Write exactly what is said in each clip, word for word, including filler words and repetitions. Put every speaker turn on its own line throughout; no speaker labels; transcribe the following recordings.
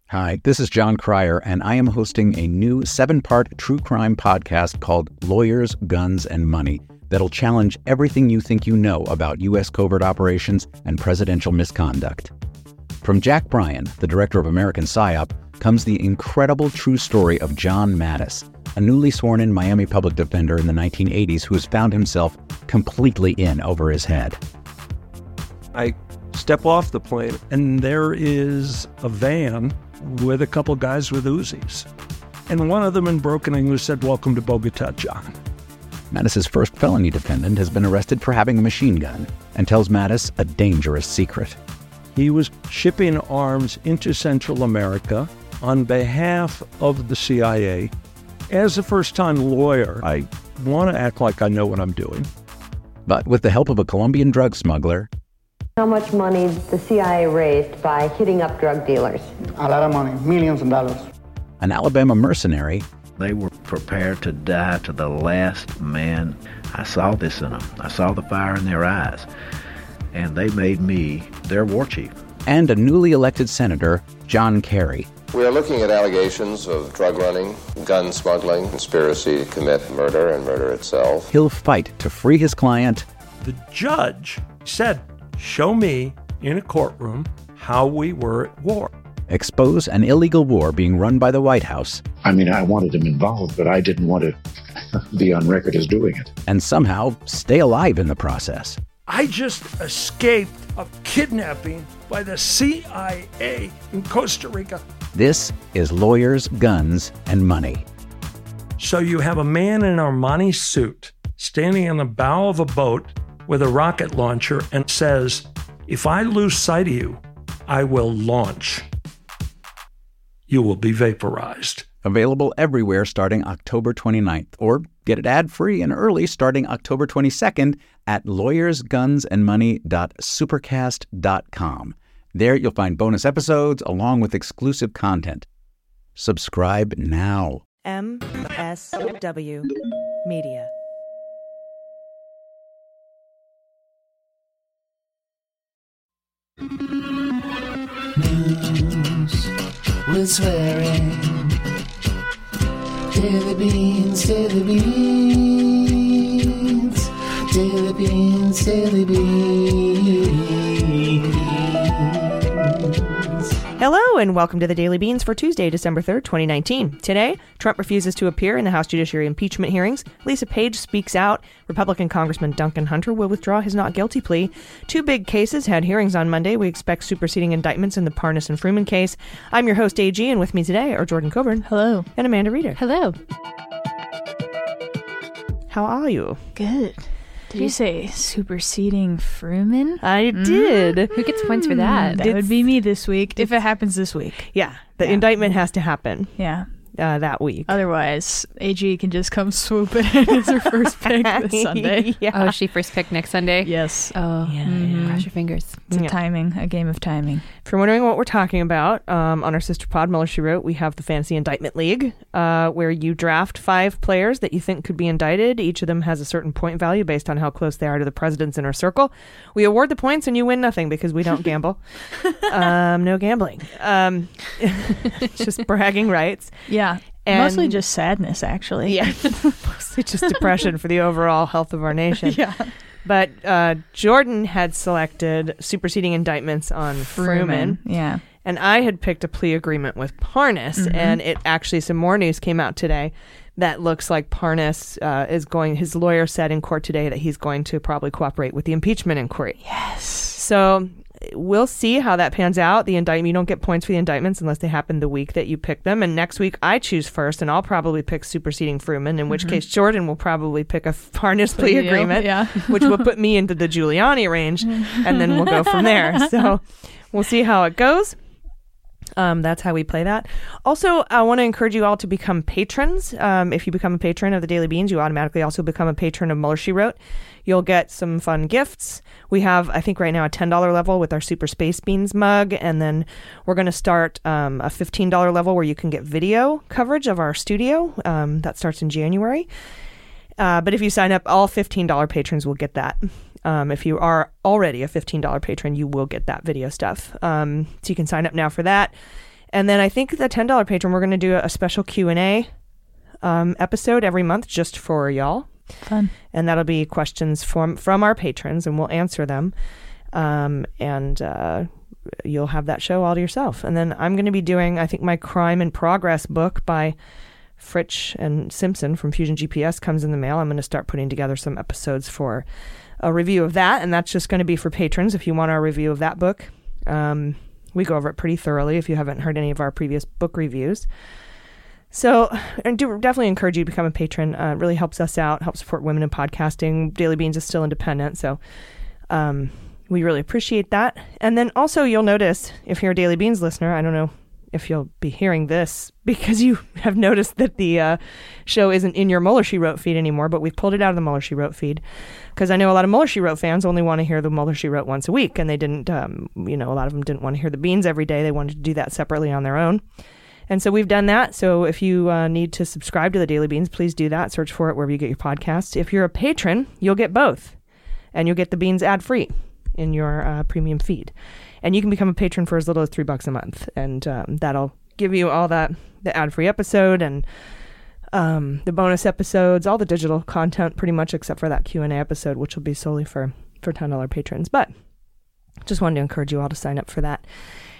Hi, this is John Cryer, and I am hosting a new seven-part true crime podcast called Lawyers, Guns, and Money that'll challenge everything you think you know about U S covert operations and presidential misconduct. From Jack Bryan, the director of American PSYOP, comes the incredible true story of John Mattis, a newly sworn-in Miami public defender in the nineteen eighties who has found himself completely in over his head.
I step off the plane, and there is a van with a couple guys with Uzis. And one of them in broken English said, "Welcome to Bogota, John."
Mattis's first felony defendant has been arrested for having a machine gun and tells Mattis a dangerous secret.
He was shipping arms into Central America on behalf of the C I A. As a first-time lawyer, I want to act like I know what I'm doing.
But with the help of a Colombian drug smuggler,
how much money the C I A raised by hitting up drug dealers?
A lot of money, millions of dollars.
An Alabama mercenary,
they were prepared to die to the last man. I saw this in them. I saw the fire in their eyes. And they made me their war chief.
And a newly elected senator, John Kerry.
We are looking at allegations of drug running, gun smuggling, conspiracy to commit murder and murder itself.
He'll fight to free his client.
The judge said, "Show me in a courtroom how we were at war."
Expose an illegal war being run by the White House.
I mean, I wanted him involved, but I didn't want to be on record as doing it.
And somehow stay alive in the process.
I just escaped a kidnapping by the C I A in Costa Rica.
This is Lawyers, Guns, and Money.
So you have a man in an Armani suit standing on the bow of a boat with a rocket launcher and says, "If I lose sight of you, I will launch. You will be vaporized."
Available everywhere starting October twenty-ninth, or get it ad-free and early starting October twenty-second at lawyers guns and money dot supercast dot com. There you'll find bonus episodes along with exclusive content. Subscribe now.
M S W Media.
News with swearing. Daily beans, daily beans. Daily beans, daily beans.
Hello and welcome to the Daily Beans for Tuesday, December third, twenty nineteen. Today, Trump refuses to appear in the House Judiciary impeachment hearings. Lisa Page speaks out. Republican Congressman Duncan Hunter will withdraw his not guilty plea. Two big cases had hearings on Monday. We expect superseding indictments in the Parnas and Fruman case. I'm your host, A G, and with me today are Jordan Coburn.
Hello.
And Amanda Reeder.
Hello.
How are you?
Good. Did you say superseding Fruman?
I mm. did.
Who gets points for that?
That
it's,
would be me this week.
If it happens this week.
Yeah. The
yeah.
indictment has to happen.
Yeah.
Uh, that week.
Otherwise, A G can just come swoop in as her first pick this Sunday.
Yeah. Oh, she first picked next Sunday?
Yes.
Oh,
yeah.
Mm-hmm. Cross your fingers.
It's a
yeah.
timing, a game of timing.
If you're wondering what we're talking about, um, on our sister pod, Mueller, She Wrote, we have the Fantasy Indictment League, uh, where you draft five players that you think could be indicted. Each of them has a certain point value based on how close they are to the president's inner circle. We award the points and you win nothing because we don't gamble. um, no gambling. Um, just bragging rights.
Yeah. And mostly just sadness, actually.
Yeah. Mostly just depression for the overall health of our nation.
Yeah.
But uh, Jordan had selected superseding indictments on Fruman.
Fruman. Yeah.
And I had picked a plea agreement with Parnas. Mm-hmm. And it actually, some more news came out today that looks like Parnas uh, is going, his lawyer said in court today that he's going to probably cooperate with the impeachment inquiry.
Yes.
So we'll see how that pans out. The indictment, you don't get points for the indictments unless they happen the week that you pick them. And next week I choose first, and I'll probably pick superseding Fruman, in mm-hmm. which case Jordan will probably pick a Parnas plea
you,
agreement,
yeah.
which will put me into the Giuliani range, and then we'll go from there. So we'll see how it goes. Um, that's how we play that. Also, I want to encourage you all to become patrons. Um, if you become a patron of the Daily Beans, you automatically also become a patron of Mueller, She Wrote. You'll get some fun gifts. We have, I think right now, a ten dollars level with our Super Space Beans mug. And then we're going to start um, a fifteen dollars level where you can get video coverage of our studio. Um, that starts in January. Uh, but if you sign up, all fifteen dollars patrons will get that. Um, if you are already a fifteen dollars patron, you will get that video stuff. Um, so you can sign up now for that. And then I think the ten dollar patron, we're going to do a special Q and A um, episode every month just for y'all.
Fun.
And that'll be questions from, from our patrons, and we'll answer them. Um, and uh, you'll have that show all to yourself. And then I'm going to be doing, I think, my Crime in Progress book by Fritsch and Simpson from Fusion G P S comes in the mail. I'm going to start putting together some episodes for a review of that, and that's just going to be for patrons if you want our review of that book. Um, we go over it pretty thoroughly if you haven't heard any of our previous book reviews. So, and do definitely encourage you to become a patron. Uh, it really helps us out, helps support women in podcasting. Daily Beans is still independent, so um, we really appreciate that. And then also you'll notice, if you're a Daily Beans listener, I don't know if you'll be hearing this because you have noticed that the uh, show isn't in your Mueller, She Wrote feed anymore, but we've pulled it out of the Mueller, She Wrote feed because I know a lot of Mueller, She Wrote fans only want to hear the Mueller, She Wrote once a week, and they didn't, um, you know, a lot of them didn't want to hear the Beans every day. They wanted to do that separately on their own. And so we've done that. So if you uh, need to subscribe to the Daily Beans, please do that. Search for it wherever you get your podcasts. If you're a patron, you'll get both, and you'll get the Beans ad-free in your uh, premium feed. And you can become a patron for as little as three bucks a month, and um, that'll give you all that, the ad-free episode and um, the bonus episodes, all the digital content pretty much except for that Q and A episode, which will be solely for, for ten dollar patrons. But just wanted to encourage you all to sign up for that.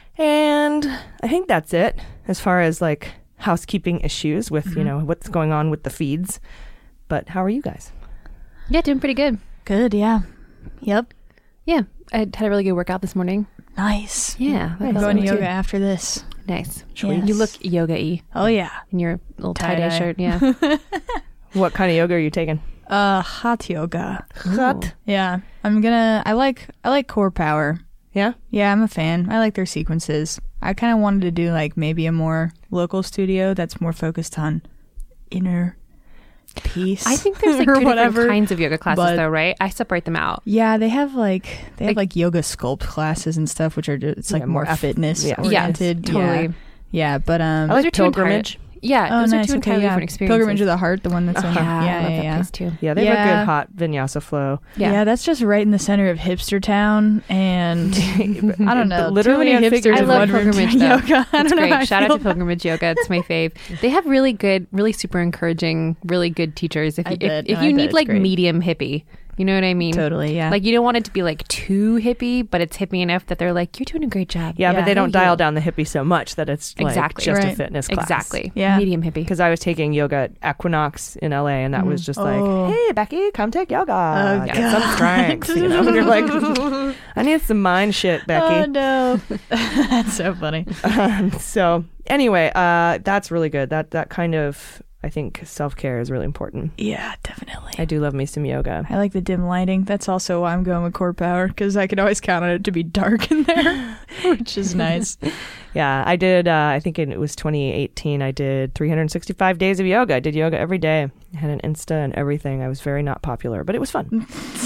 And I think that's it as far as like housekeeping issues with, mm-hmm. you know, what's going on with the feeds. But how are you guys?
Yeah, doing pretty good.
Good, yeah. Yep.
Yeah, I had a really good workout this morning.
Nice.
Yeah.
I'm going to yoga too. After this.
Nice.
Yes.
You look yoga-y.
Oh, yeah.
In your little tie-dye,
Tie-dye.
shirt, yeah.
What kind of yoga are you taking?
Uh, hot yoga.
Hot?
Yeah. I'm gonna, I like, I like Core Power.
Yeah?
Yeah, I'm a fan. I like their sequences. I kind of wanted to do like maybe a more local studio that's more focused on inner peace.
I think there's like
or
two
whatever,
different kinds of yoga classes
but,
though, right? I separate them out.
Yeah, they have like they have
Like-
like yoga sculpt classes and stuff, which are just, it's like
Yeah,
more
more f-
fitness
yeah.
oriented.
Yes, totally.
Yeah. Yeah, but um,
I like
Those are two entire-
Pilgrimage.
Yeah,
oh,
those
nice.
are two
Okay,
entirely
yeah.
different experiences.
Pilgrimage of the Heart, the one that's in,
Yeah,
yeah,
I love
yeah,
that
yeah.
place too.
Yeah, they have a
Yeah.
good hot vinyasa flow.
Yeah.
Yeah.
that's just right in the center of hipster town, and I don't know.
But literally
too many
I figured-
hipsters
I
in
love
one room
Pilgrimage
doing
though.
yoga. I
It's
don't know how I
great. Shout out
feel
to Pilgrimage Yoga. It's my fave. They have really good, really super encouraging, really good teachers. If
I
you,
bet.
if, if
No, I
you
bet
need
it's
like
great.
medium hippie, you know what I mean?
Totally, yeah.
Like you don't want it to be like too hippie, but it's hippie enough that they're like, you're doing a great job.
Yeah, but
Yeah.
they don't
Thank
dial
you.
down the hippie so much that it's like
Exactly.
just a
Right.
fitness class.
Exactly.
Yeah.
Medium hippie.
Because I was taking yoga at Equinox in L A, and that was just like,
Oh.
hey, Becky, come take yoga.
Oh,
Get some
God.
strength. You know? And you're like, I need some mind shit,
Oh
Becky.
no, that's so funny.
Um, so anyway, uh, that's really good. That that kind of, I think, self-care is really important.
Yeah, definitely.
I do love me some yoga.
I like the dim lighting. That's also why I'm going with Core Power, because I can always count on it to be dark in there, which is nice.
Yeah, I did, uh, I think it was twenty eighteen, I did three hundred sixty-five days of yoga. I did yoga every day. I had an Insta and everything. I was very not popular, but it was fun.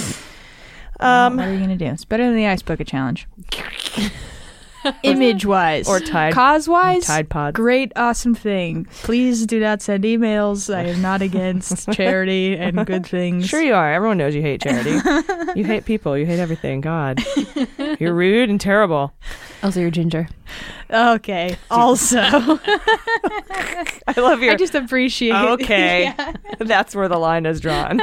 um,
What are you going to do? It's better than the Ice Bucket Challenge. Image-wise.
Or Tide-
Cause-wise.
Tide Pods.
Great, awesome thing. Please do not send emails. I am not against charity and good things.
Sure you are. Everyone knows you hate charity. You hate people. You hate everything. God. You're rude and terrible.
Also, you're ginger.
Okay. Also.
I love your...
I just appreciate
Okay.
Yeah.
That's where the line is drawn.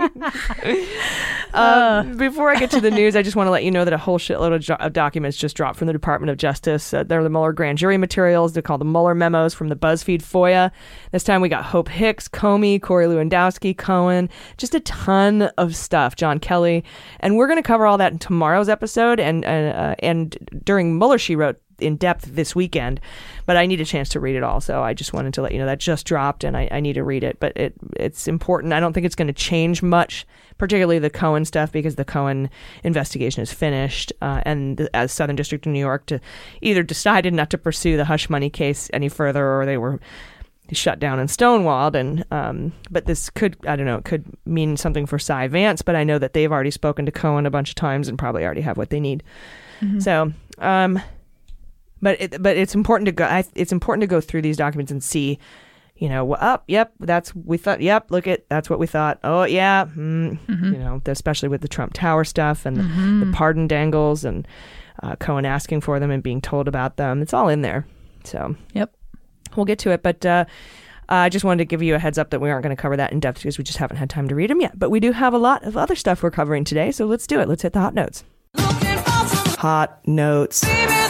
um, before I get to the news, I just want to let you know that a whole shitload of, jo- of documents just dropped from the Department of Justice. Uh, they're the Mueller grand jury materials. They're called the Mueller memos from the BuzzFeed FOIA. This time we got Hope Hicks, Comey, Corey Lewandowski, Cohen, just a ton of stuff, John Kelly. And we're going to cover all that in tomorrow's episode and, uh, and during Mueller, She Wrote, in depth this weekend, but I need a chance to read it all. So I just wanted to let you know that just dropped and I, I need to read it, but it it's important. I don't think it's going to change much, particularly the Cohen stuff, because the Cohen investigation is finished. Uh, and the, as Southern District of New York to either decided not to pursue the hush money case any further, or they were shut down and stonewalled. And um, but this could, I don't know, it could mean something for Cy Vance, but I know that they've already spoken to Cohen a bunch of times and probably already have what they need. Mm-hmm. So, um, But it, but it's important to go. I, it's important to go through these documents and see, you know, up. Yep, that's we thought. Yep, look at that's what we thought. Oh yeah, mm,
Mm-hmm.
you know, especially with the Trump Tower stuff and
Mm-hmm.
the, the pardon dangles and uh, Cohen asking for them and being told about them. It's all in there. So
yep,
we'll get to it. But uh, I just wanted to give you a heads up that we aren't going to cover that in depth because we just haven't had time to read them yet. But we do have a lot of other stuff we're covering today. So let's do it. Let's hit the hot notes. Hot notes.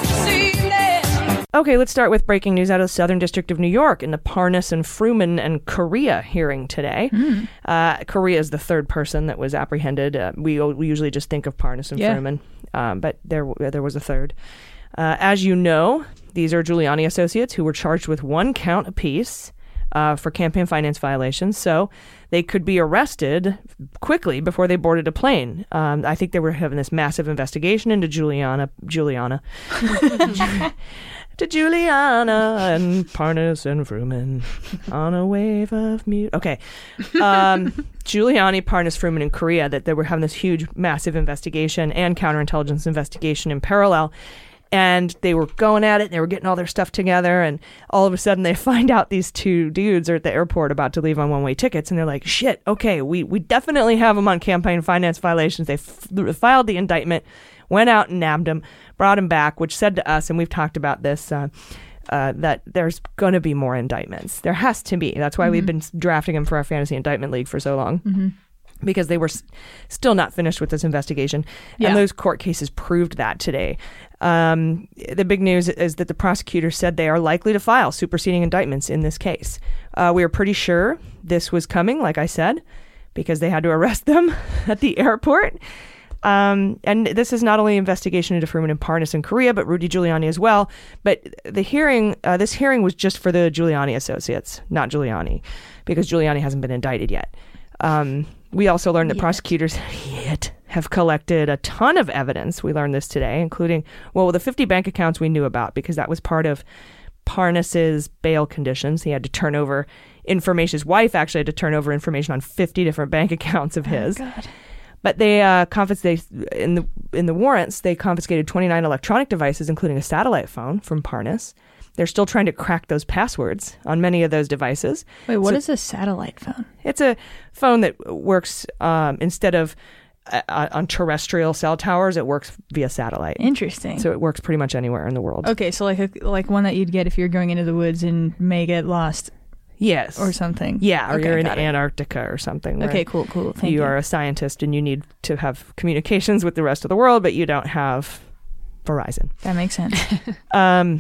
Okay, let's start with breaking news out of the Southern District of New York in the Parnas and Fruman and Correa hearing today. Mm. Uh, Correa is the third person that was apprehended. Uh, we, we usually just think of Parnas and yeah. Fruman, um, but there there was a third. Uh, as you know, these are Giuliani associates who were charged with one count apiece uh, for campaign finance violations, so they could be arrested quickly before they boarded a plane. Um, I think they were having this massive investigation into Juliana, Juliana. To Juliana and Parnas and Fruman on a wave of mute. Okay. Um, Giuliani, Parnas, Fruman, and Correa, that they were having this huge, massive investigation and counterintelligence investigation in parallel. And they were going at it, and they were getting all their stuff together, and all of a sudden they find out these two dudes are at the airport about to leave on one-way tickets, and they're like, shit, okay, we, we definitely have them on campaign finance violations. They f- filed the indictment, went out and nabbed him, brought him back, which said to us, and we've talked about this, uh, uh, that there's going to be more indictments. There has to be. That's why mm-hmm. we've been drafting him for our Fantasy Indictment League for so long. Mm-hmm. Because they were s- still not finished with this investigation. Yeah. And those court cases proved that today. Um, the big news is that the prosecutor said they are likely to file superseding indictments in this case. Uh, we were pretty sure this was coming, like I said, because they had to arrest them at the airport. Um, and this is not only investigation into Fruman and Parnas and Correa, but Rudy Giuliani as well. But the hearing, uh, this hearing was just for the Giuliani associates, not Giuliani, because Giuliani hasn't been indicted yet. Um, we also learned that yet. prosecutors yet have collected a ton of evidence. We learned this today, including, well, the fifty bank accounts we knew about because that was part of Parnas's bail conditions. He had to turn over information. His wife actually had to turn over information on fifty different bank accounts of his. Oh, God. But they uh, confiscated in the in the warrants. They confiscated twenty-nine electronic devices, including a satellite phone from Parnas. They're still trying to crack those passwords on many of those devices.
Wait, what
so
is a satellite phone?
It's a phone that works um, instead of uh, on terrestrial cell towers. It works via satellite.
Interesting.
So it works pretty much anywhere in the world.
Okay, so like a, like one that you'd get if you're going into the woods and may get lost.
Yes.
Or something.
Yeah, or
okay,
you're in
it.
Antarctica or something.
Okay, cool, cool. Thank
you.
You
are a scientist and you need to have communications with the rest of the world, but you don't have Verizon.
That makes sense.
um,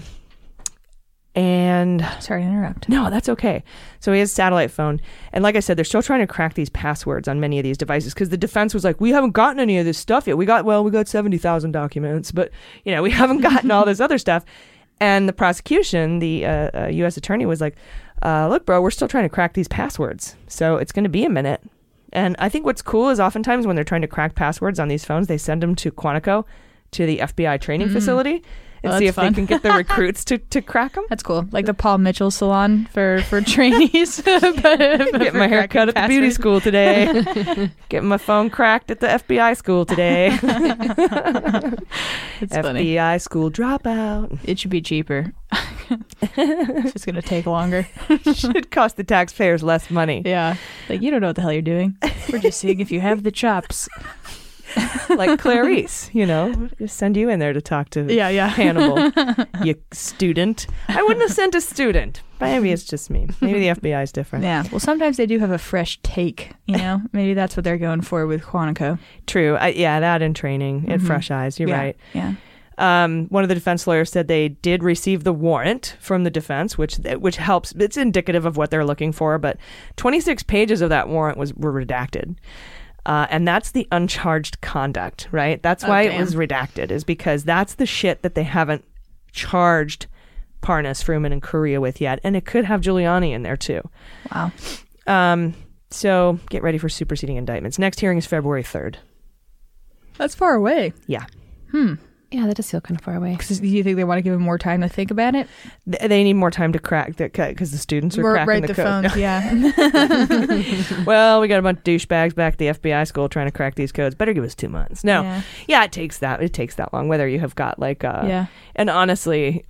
and...
Sorry to interrupt.
No, that's okay. So he has a satellite phone. And like I said, they're still trying to crack these passwords on many of these devices because the defense was like, we haven't gotten any of this stuff yet. We got, well, we got seventy thousand documents, but, you know, we haven't gotten all this other stuff. And the prosecution, the uh, uh, U S attorney was like, uh, look, bro, we're still trying to crack these passwords. So it's going to be a minute. And I think what's cool is oftentimes when they're trying to crack passwords on these phones, they send them to Quantico, to the F B I training mm. facility, and oh, see if fun. they can get the recruits to, to crack them.
That's cool. Like the Paul Mitchell salon for, for trainees. but, but
Get my hair cut at the beauty school today. Get my phone cracked at the F B I school today.
It's
F B I
funny.
School dropout.
It should be cheaper. It's just going to take longer.
Should cost the taxpayers less money.
Yeah. Like, you don't know what the hell you're doing. We're just seeing if you have the chops.
Like Clarice, you know, just send you in there to talk to
yeah, yeah.
Hannibal, you student. I wouldn't have sent a student. Maybe it's just me. Maybe the F B I is different.
Yeah. Well, sometimes they do have a fresh take, you know? Maybe that's what they're going for with Quantico.
True. I, yeah, that in training, mm-hmm. and fresh eyes. You're
yeah,
right.
Yeah.
Um, one of the defense lawyers said they did receive the warrant from the defense, which which helps. It's indicative of what they're looking for, but twenty-six pages of that warrant was were redacted. Uh, and that's the uncharged conduct, right? That's why oh, it was redacted, is because that's the shit that they haven't charged Parnas, Fruman, and Correa with yet. And it could have Giuliani in there, too.
Wow.
Um, so get ready for superseding indictments. Next hearing is February third.
That's far away.
Yeah.
Hmm.
Yeah, that does feel kind of far away.
Do you think they want to give them more time to think about it?
They need more time to crack the code because the students are
R-
cracking
write
the,
the
code.
phones, yeah.
Well, we got a bunch of douchebags back at the F B I school trying to crack these codes. Better give us two months. No,
yeah.
yeah, it takes that. It takes that long. Whether you have got like, uh,
yeah.
And honestly, I,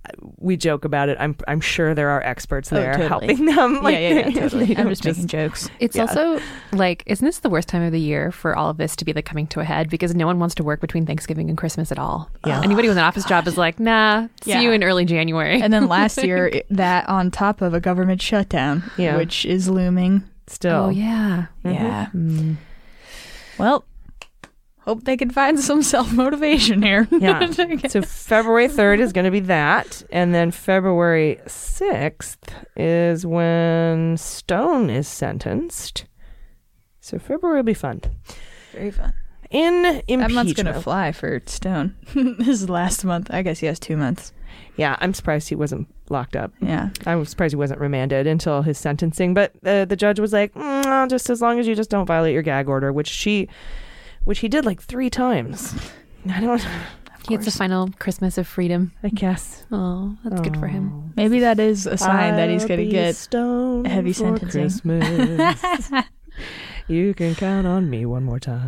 we joke about it. I'm I'm sure there are experts
Oh,
there
totally.
helping them. Like,
yeah, yeah, yeah, totally.
you know,
I'm just, making jokes.
It's
Yeah.
also like, isn't this the worst time of the year for all of this to be like coming to a head? Because no one wants to work between Thanksgiving and Christmas at all.
Yeah.
Anybody with an office job is like, nah, see
Yeah.
you in early January.
And then last year, it- that on top of a government shutdown,
Yeah.
which is looming.
Still.
Oh, yeah.
Yeah.
Mm.
Well, hope they can find some self-motivation here.
Yeah. So February third is going to be that. And then February sixth is when Stone is sentenced. So February will be fun.
Very fun.
In
That month's
impeachment.
going to fly for Stone. This is last month. I guess he has two months.
Yeah, I'm surprised he wasn't locked up.
Yeah.
I was surprised he wasn't remanded until his sentencing. But uh, the judge was like, mm, just as long as you just don't violate your gag order, which she, which he did like three times. I don't.
He gets the final Christmas of freedom.
I guess.
Oh, that's good for him.
Maybe that is a sign that he's
I'll
going to
be
get
stoned
a heavy
for
sentencing.
Christmas. You can count on me one more time.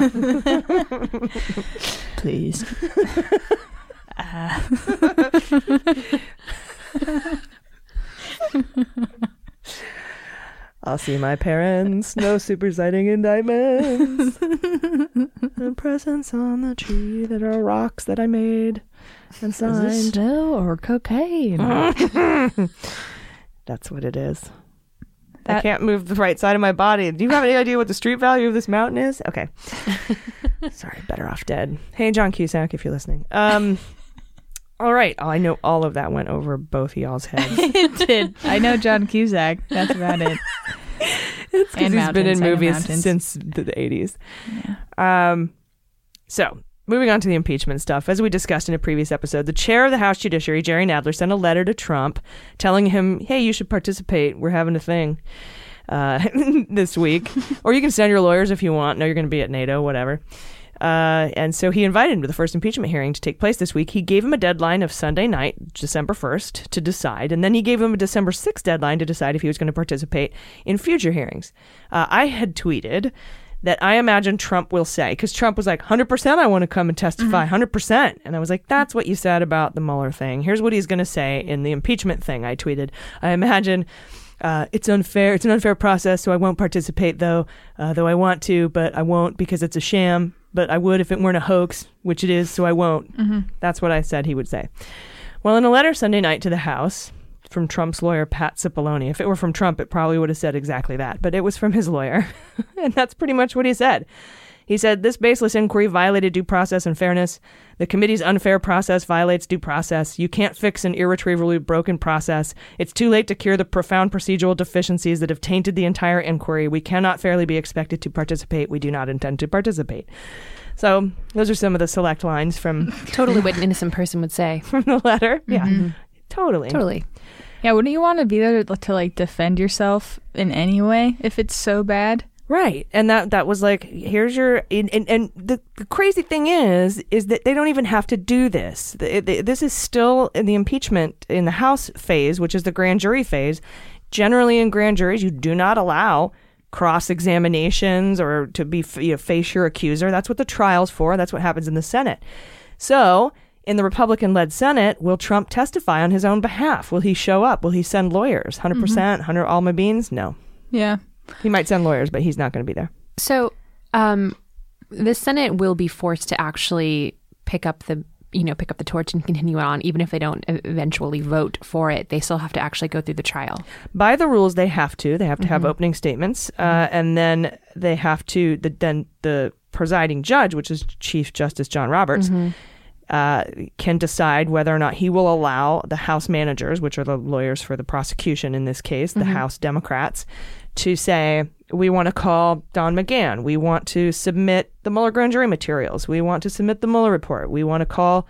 Please. uh.
I'll see my parents. No superseding indictments. And presents on the tree that are rocks that I made and signed.
Is this snow or cocaine?
That's what it is. I
That-
can't move the right side of my body. Do you have any idea what the street value of this mountain is? Okay. Sorry, better off dead. Hey, John Cusack, if you're listening. Um, all right. Oh, I know all of that went over both of y'all's heads.
It did. I know John Cusack. That's about it.
It's because
And
he's been in
mountains, I know
movies
mountains.
since the, the eighties.
Yeah.
Um, so, moving on to the impeachment stuff. As we discussed in a previous episode, the chair of the House Judiciary, Jerry Nadler, sent a letter to Trump telling him, hey, you should participate. We're having a thing uh, this week. Or you can send your lawyers if you want. No, you're going to be at NATO, whatever. Uh, and so he invited him to the first impeachment hearing to take place this week. He gave him a deadline of Sunday night, December first, to decide. And then he gave him a December sixth deadline to decide if he was going to participate in future hearings. Uh, I had tweeted that I imagine Trump will say, because Trump was like, one hundred percent I want to come and testify, one hundred percent. And I was like, that's what you said about the Mueller thing. Here's what he's going to say in the impeachment thing. I tweeted, I imagine uh, it's unfair. It's an unfair process, so I won't participate, though, uh, though I want to, but I won't because it's a sham. But I would if it weren't a hoax, which it is, so I won't.
Mm-hmm.
That's what I said he would say. Well, in a letter Sunday night to the House from Trump's lawyer, Pat Cipollone, if it were from Trump, it probably would have said exactly that. But it was from his lawyer. And that's pretty much what he said. He said, this baseless inquiry violated due process and fairness. The committee's unfair process violates due process. You can't fix an irretrievably broken process. It's too late to cure the profound procedural deficiencies that have tainted the entire inquiry. We cannot fairly be expected to participate. We do not intend to participate. So those are some of the select lines from
Totally what an innocent person would say.
from the letter. Yeah,
Mm-hmm.
totally.
Totally.
Yeah, wouldn't you want to be there to, to like defend yourself in any way if it's so bad?
Right. And that that was like, here's your, and, and, and the, the crazy thing is, is that they don't even have to do this. The, the, this is still in the impeachment in the House phase, which is the grand jury phase. Generally in grand juries, you do not allow cross-examinations or to be, you know, face your accuser. That's what the trial's for. That's what happens in the Senate. So in the Republican-led Senate, will Trump testify on his own behalf? Will he show up? Will he send lawyers? one hundred percent? one hundred Alma Beans? No.
Yeah.
He might send lawyers, but he's not going to be there.
So, um, the Senate will be forced to actually pick up the, you know, pick up the torch and continue on, even if they don't eventually vote for it. They still have to actually go through the trial.
By the rules, they have to. They have to have
Mhm.
opening statements, uh, and then they have to. The, then the presiding judge, which is Chief Justice John Roberts,
Mhm.
uh, can decide whether or not he will allow the House managers, which are the lawyers for the prosecution in this case, the
Mhm.
House Democrats, to say, we want to call Don McGahn. We want to submit the Mueller grand jury materials. We want to submit the Mueller report. We want to call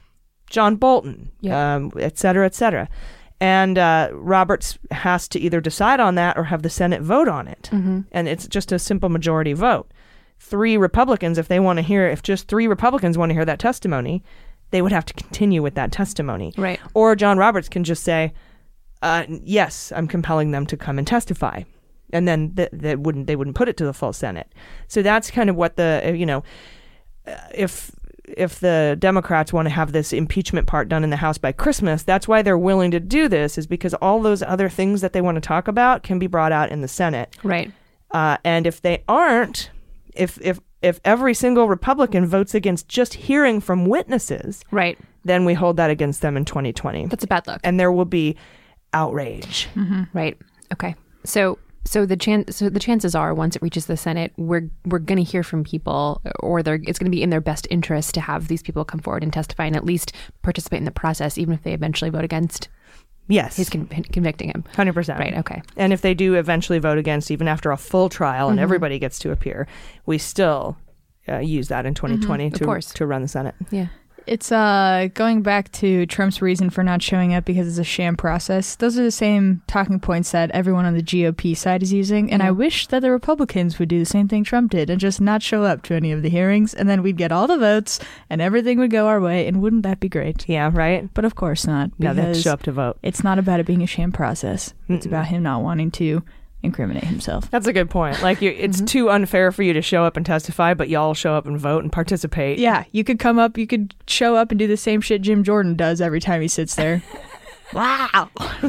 John Bolton,
Yeah.
um, et cetera, et cetera. And uh, Roberts has to either decide on that or have the Senate vote on it.
Mm-hmm.
And it's just a simple majority vote. Three Republicans, if they want to hear, if just three Republicans want to hear that testimony, they would have to continue with that testimony.
Right.
Or John Roberts can just say, uh, yes, I'm compelling them to come and testify. And then th- they wouldn't they wouldn't put it to the full Senate. So that's kind of what the, uh, you know, uh, if if the Democrats want to have this impeachment part done in the House by Christmas, that's why they're willing to do this, is because all those other things that they want to talk about can be brought out in the Senate.
Right.
Uh, and if they aren't, if if if every single Republican votes against just hearing from witnesses,
right,
then we hold that against them in twenty twenty.
That's a bad look.
And there will be outrage.
Mm-hmm. Right. Okay. So so the chance so the chances are once it reaches the Senate, we're we're going to hear from people, or they're it's going to be in their best interest to have these people come forward and testify and at least participate in the process, even if they eventually vote against.
Yes.
His con- convicting him.
one hundred percent.
Right, okay.
And if they do eventually vote against, even after a full trial and
Mhm.
everybody gets to appear, we still uh, use that in twenty twenty
Mhm, of
to,
course.
to run the Senate.
Yeah.
It's uh going back to Trump's reason for not showing up because it's a sham process. Those are the same talking points that everyone on the G O P side is using, and I wish that the Republicans would do the same thing Trump did and just not show up to any of the hearings, and then we'd get all the votes and everything would go our way, and wouldn't that be great?
Yeah, right?
But of course not.
No, they have to
because
show up to vote.
It's not about it being a sham process. It's about him not wanting to incriminate himself.
That's a good point. Like, you, it's too unfair for you to show up and testify, but y'all show up and vote and participate.
Yeah, you could come up, you could show up and do the same shit Jim Jordan does every time he sits there.
Wow.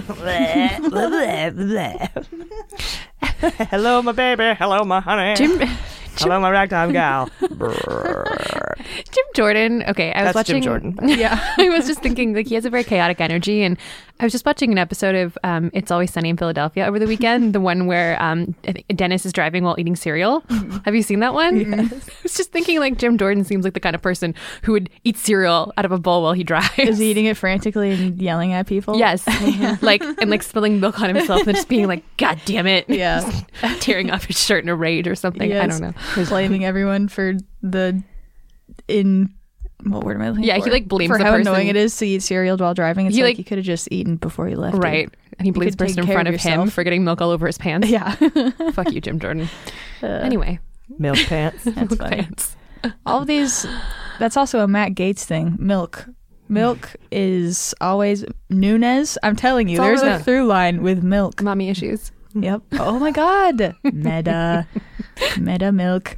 Hello, my baby. Hello, my honey.
Jim,
Hello, my ragtime gal.
Jim Jordan. Okay, I was
That's Jim
watching.
Jordan.
Yeah, I was just thinking like he has a very chaotic energy, and I was just watching an episode of um, It's Always Sunny in Philadelphia over the weekend, the one where um, I think Dennis is driving while eating cereal. Have you seen that one?
Yes.
I was just thinking like Jim Jordan seems like the kind of person who would eat cereal out of a bowl while he drives.
Is he eating it frantically and yelling at people?
Yes, like and like spilling milk on himself and just being like, "God damn it!"
Yeah,
tearing off his shirt in a rage or something.
Yes.
I don't know.
Blaming everyone for the in what word am I looking
Yeah,
for?
he, like, blames
for
the
how
person.
annoying it is to eat cereal while driving. It's
He,
like,
like-
you could have just eaten before you left.
Right.
It.
And he
You
blames the
could
person
take
in
care
front
of
of him
yourself.
for getting milk all over his pants.
Yeah.
Fuck you, Jim Jordan.
Uh,
Anyway.
Milk pants.
That's
Milk
funny.
pants.
All of these, that's also a Matt Gaetz thing. Milk. Milk is always Nunez. I'm telling you,
It's all
there's a
about-
through line with milk.
Mommy issues.
Yep. Oh my God. Meta. Meta milk.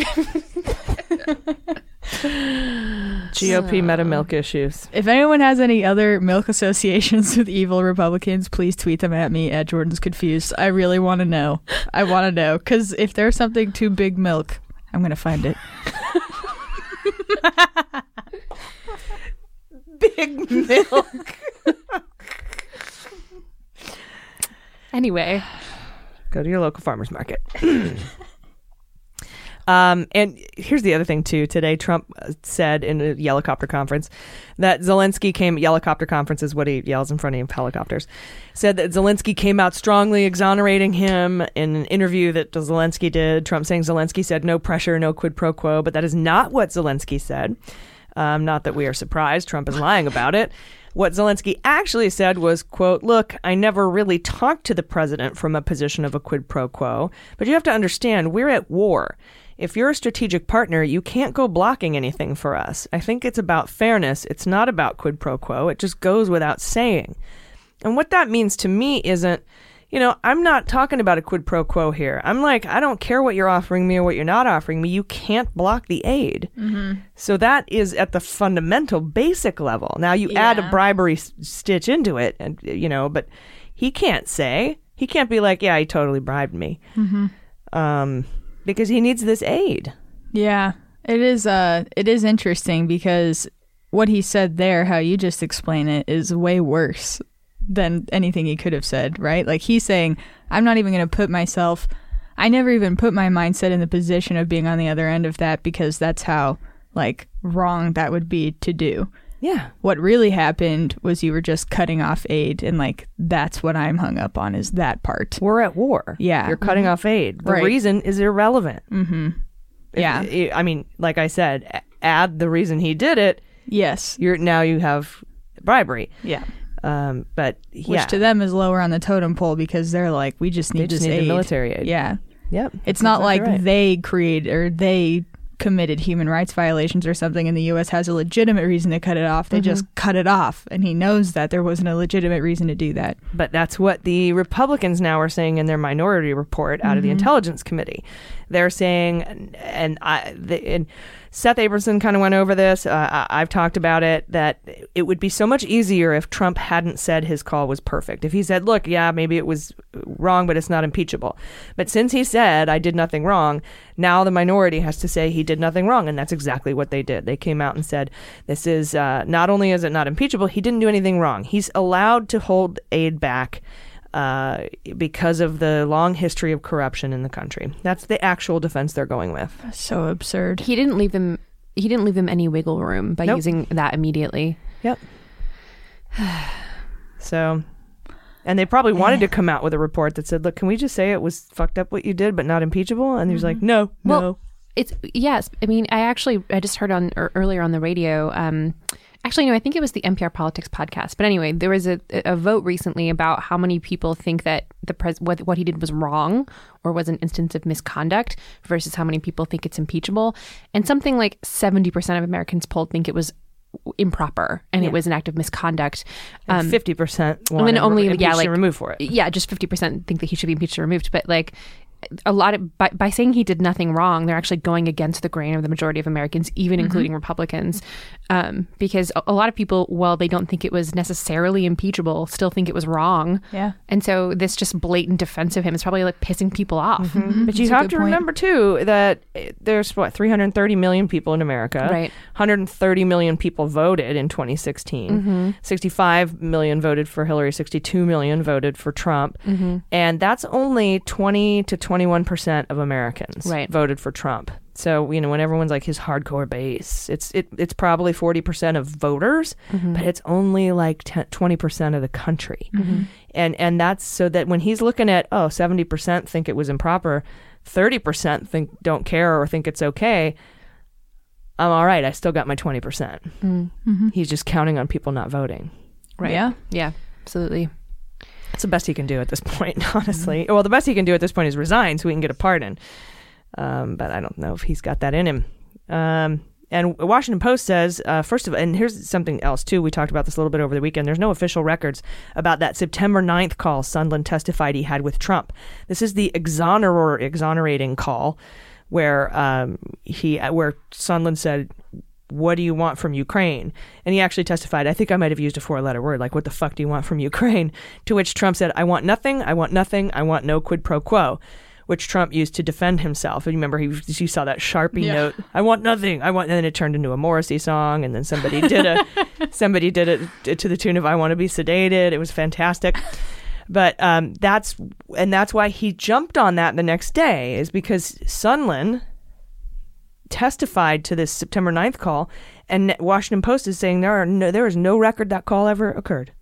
G O P meta milk issues.
If anyone has any other milk associations with evil Republicans, please tweet them at me at Jordan's Confused. I really want to know. I want to know. Because if there's something to big milk, I'm going to find it.
Big milk.
Anyway.
Go to your local farmer's market. Um, and here's the other thing, too. Today, Trump said in a Yellowcopter conference that Zelensky came... Yellowcopter conference is what he yells in front of helicopters. Said that Zelensky came out strongly exonerating him in an interview that Zelensky did. Trump saying Zelensky said no pressure, no quid pro quo. But that is not what Zelensky said. Um, not that we are surprised. Trump is lying about it. What Zelensky actually said was, quote, "Look, I never really talked to the president from a position of a quid pro quo. But you have to understand, we're at war. If you're a strategic partner, you can't go blocking anything for us. I think it's about fairness. It's not about quid pro quo. It just goes without saying." And what that means to me isn't, you know, I'm not talking about a quid pro quo here. I'm like, I don't care what you're offering me or what you're not offering me. You can't block the aid.
Mm-hmm.
So that is at the fundamental basic level. Now you add a
Yeah.
bribery s- stitch into it, and you know, but he can't say, he can't be like, yeah, he totally bribed me.
Mm-hmm.
Um, because he needs this aid.
Yeah, it is. Uh, it is interesting because what he said there, how you just explain it, is way worse than anything he could have said. Right? Like he's saying, I'm not even going to put myself. I never even put my mindset in the position of being on the other end of that because that's how like wrong that would be to do.
Yeah.
What really happened was you were just cutting off aid, and like that's what I'm hung up on is that part.
We're at war.
Yeah.
You're cutting off aid. The
Right.
reason is irrelevant.
Mm-hmm.
If-
Yeah.
I mean, like I said, a- add the reason he did it.
Yes.
You're now you have bribery.
Yeah.
Um, but
Which
yeah.
to them is lower on the totem pole because they're like, we just need
They just
this
need the
aid.
military aid.
Yeah.
Yep.
It's
That's
not
exactly
like
right.
they created or they committed human rights violations or something and the U S has a legitimate reason to cut it off. They
Mhm.
just cut it off, and he knows that there wasn't a legitimate reason to do that.
But that's what the Republicans now are saying in their minority report out of the
Mhm.
Intelligence Committee. They're saying, and I, the, and Seth Abramson kind of went over this. Uh, I- I've talked about it, that it would be so much easier if Trump hadn't said his call was perfect. If he said, look, yeah, maybe it was wrong, but it's not impeachable. But since he said, I did nothing wrong, now the minority has to say he did nothing wrong. And that's exactly what they did. They came out and said, this is uh, not only is it not impeachable, he didn't do anything wrong. He's allowed to hold aid back uh, because of the long history of corruption in the country. That's the actual defense they're going with.
So absurd.
He didn't leave them. He didn't leave them any wiggle room by
Nope.
using that immediately.
Yep. So, and they probably wanted to come out with a report that said, look, can we just say it was fucked up what you did, but not impeachable? And he was like, no,
Well,
no.
It's yes. I mean, I actually I just heard on er, earlier on the radio. Um, actually, no, I think it was the N P R Politics podcast. But anyway, there was a, a vote recently about how many people think that the pres what what he did was wrong or was an instance of misconduct versus how many people think it's impeachable. And something like seventy percent of Americans polled think it was improper and
Yeah.
it was an act of misconduct.
And
Um,
fifty percent want
and then
him
only
impeached
yeah like
and removed for it.
Yeah, just fifty percent think that he should be impeached or removed. But like a lot of by, by saying he did nothing wrong, they're actually going against the grain of the majority of Americans, even
Mhm.
including Republicans, um, because a, a lot of people, while they don't think it was necessarily impeachable, still think it was wrong.
Yeah.
And so this just blatant defense of him is probably like pissing people off.
Mhm. But you have to remember too that eh, there's what three hundred thirty million people in America.
Right.
one hundred thirty million people voted in twenty sixteen.
Mhm.
sixty-five million voted for Hillary. sixty-two million voted for Trump.
Mhm.
And that's only twenty to twenty-one percent of Americans
Right.
voted for Trump. So, you know, when everyone's like his hardcore base, it's it, it's probably forty percent of voters,
Mhm.
but it's only like ten, twenty percent of the country.
Mhm.
And and that's so that when he's looking at, oh, seventy percent think it was improper, thirty percent think don't care or think it's okay, I'm all right. I still got my twenty percent.
Mm-hmm.
He's just counting on people not voting.
Right.
Yeah.
Yeah, absolutely.
That's the best he can do at this point, honestly. Well, the best he can do at this point is resign so he can get a pardon. Um, but I don't know if he's got that in him. Um, and Washington Post says, uh, first of all, and here's something else too. We talked about this a little bit over the weekend. There's no official records about that September ninth call Sondland testified he had with Trump. This is the exoner exonerating call where um, he where Sondland said, what do you want from Ukraine? And he actually testified, I think I might have used a four-letter word, like, what the fuck do you want from Ukraine? To which Trump said, I want nothing, I want nothing, I want no quid pro quo, which Trump used to defend himself. And you remember, he you saw that Sharpie
Yeah.
note, I want nothing, I want, and then it turned into a Morrissey song, and then somebody did a, somebody did it to the tune of I Want to Be Sedated. It was fantastic. But um, that's, and that's why he jumped on that the next day, is because Sondland testified to this September ninth call, and Washington Post is saying there are no, there is no record that call ever occurred